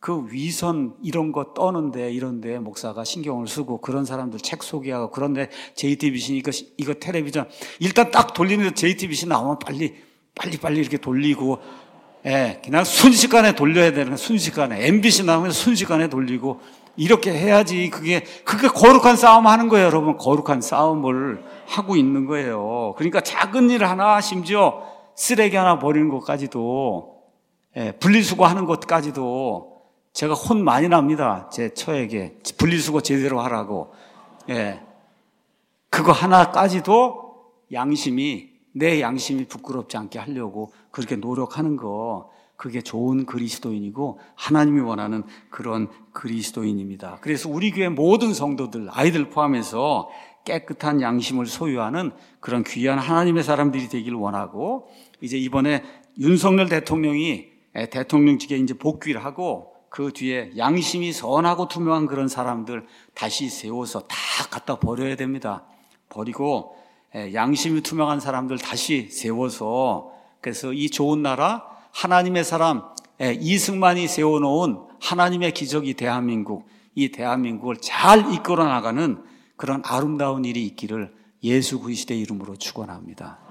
그 위선 이런 거 떠는데 이런데 목사가 신경을 쓰고 그런 사람들 책 소개하고 그런데 제이티비씨 이거 이거 텔레비전 일단 딱 돌리는데 제이티비씨 나오면 빨리 빨리 빨리 이렇게 돌리고 예, 그냥 순식간에 돌려야 되는 순식간에 엠비씨 나오면 순식간에 돌리고 이렇게 해야지 그게 그게 거룩한 싸움 하는 거예요, 여러분. 거룩한 싸움을 하고 있는 거예요. 그러니까 작은 일 하나 심지어 쓰레기 하나 버리는 것까지도 예, 분리수거하는 것까지도 제가 혼 많이 납니다. 제 처에게 분리수거 제대로 하라고. 예. 그거 하나까지도 양심이 내 양심이 부끄럽지 않게 하려고 그렇게 노력하는 거 그게 좋은 그리스도인이고 하나님이 원하는 그런 그리스도인입니다. 그래서 우리 교회 모든 성도들 아이들 포함해서 깨끗한 양심을 소유하는 그런 귀한 하나님의 사람들이 되기를 원하고 이제 이번에 윤석열 대통령이 대통령직에 이제 복귀를 하고 그 뒤에 양심이 선하고 투명한 그런 사람들 다시 세워서 다 갖다 버려야 됩니다. 버리고 양심이 투명한 사람들 다시 세워서 그래서 이 좋은 나라 하나님의 사람 이승만이 세워놓은 하나님의 기적이 대한민국 이 대한민국을 잘 이끌어 나가는 그런 아름다운 일이 있기를 예수 그리스도의 이름으로 축원합니다.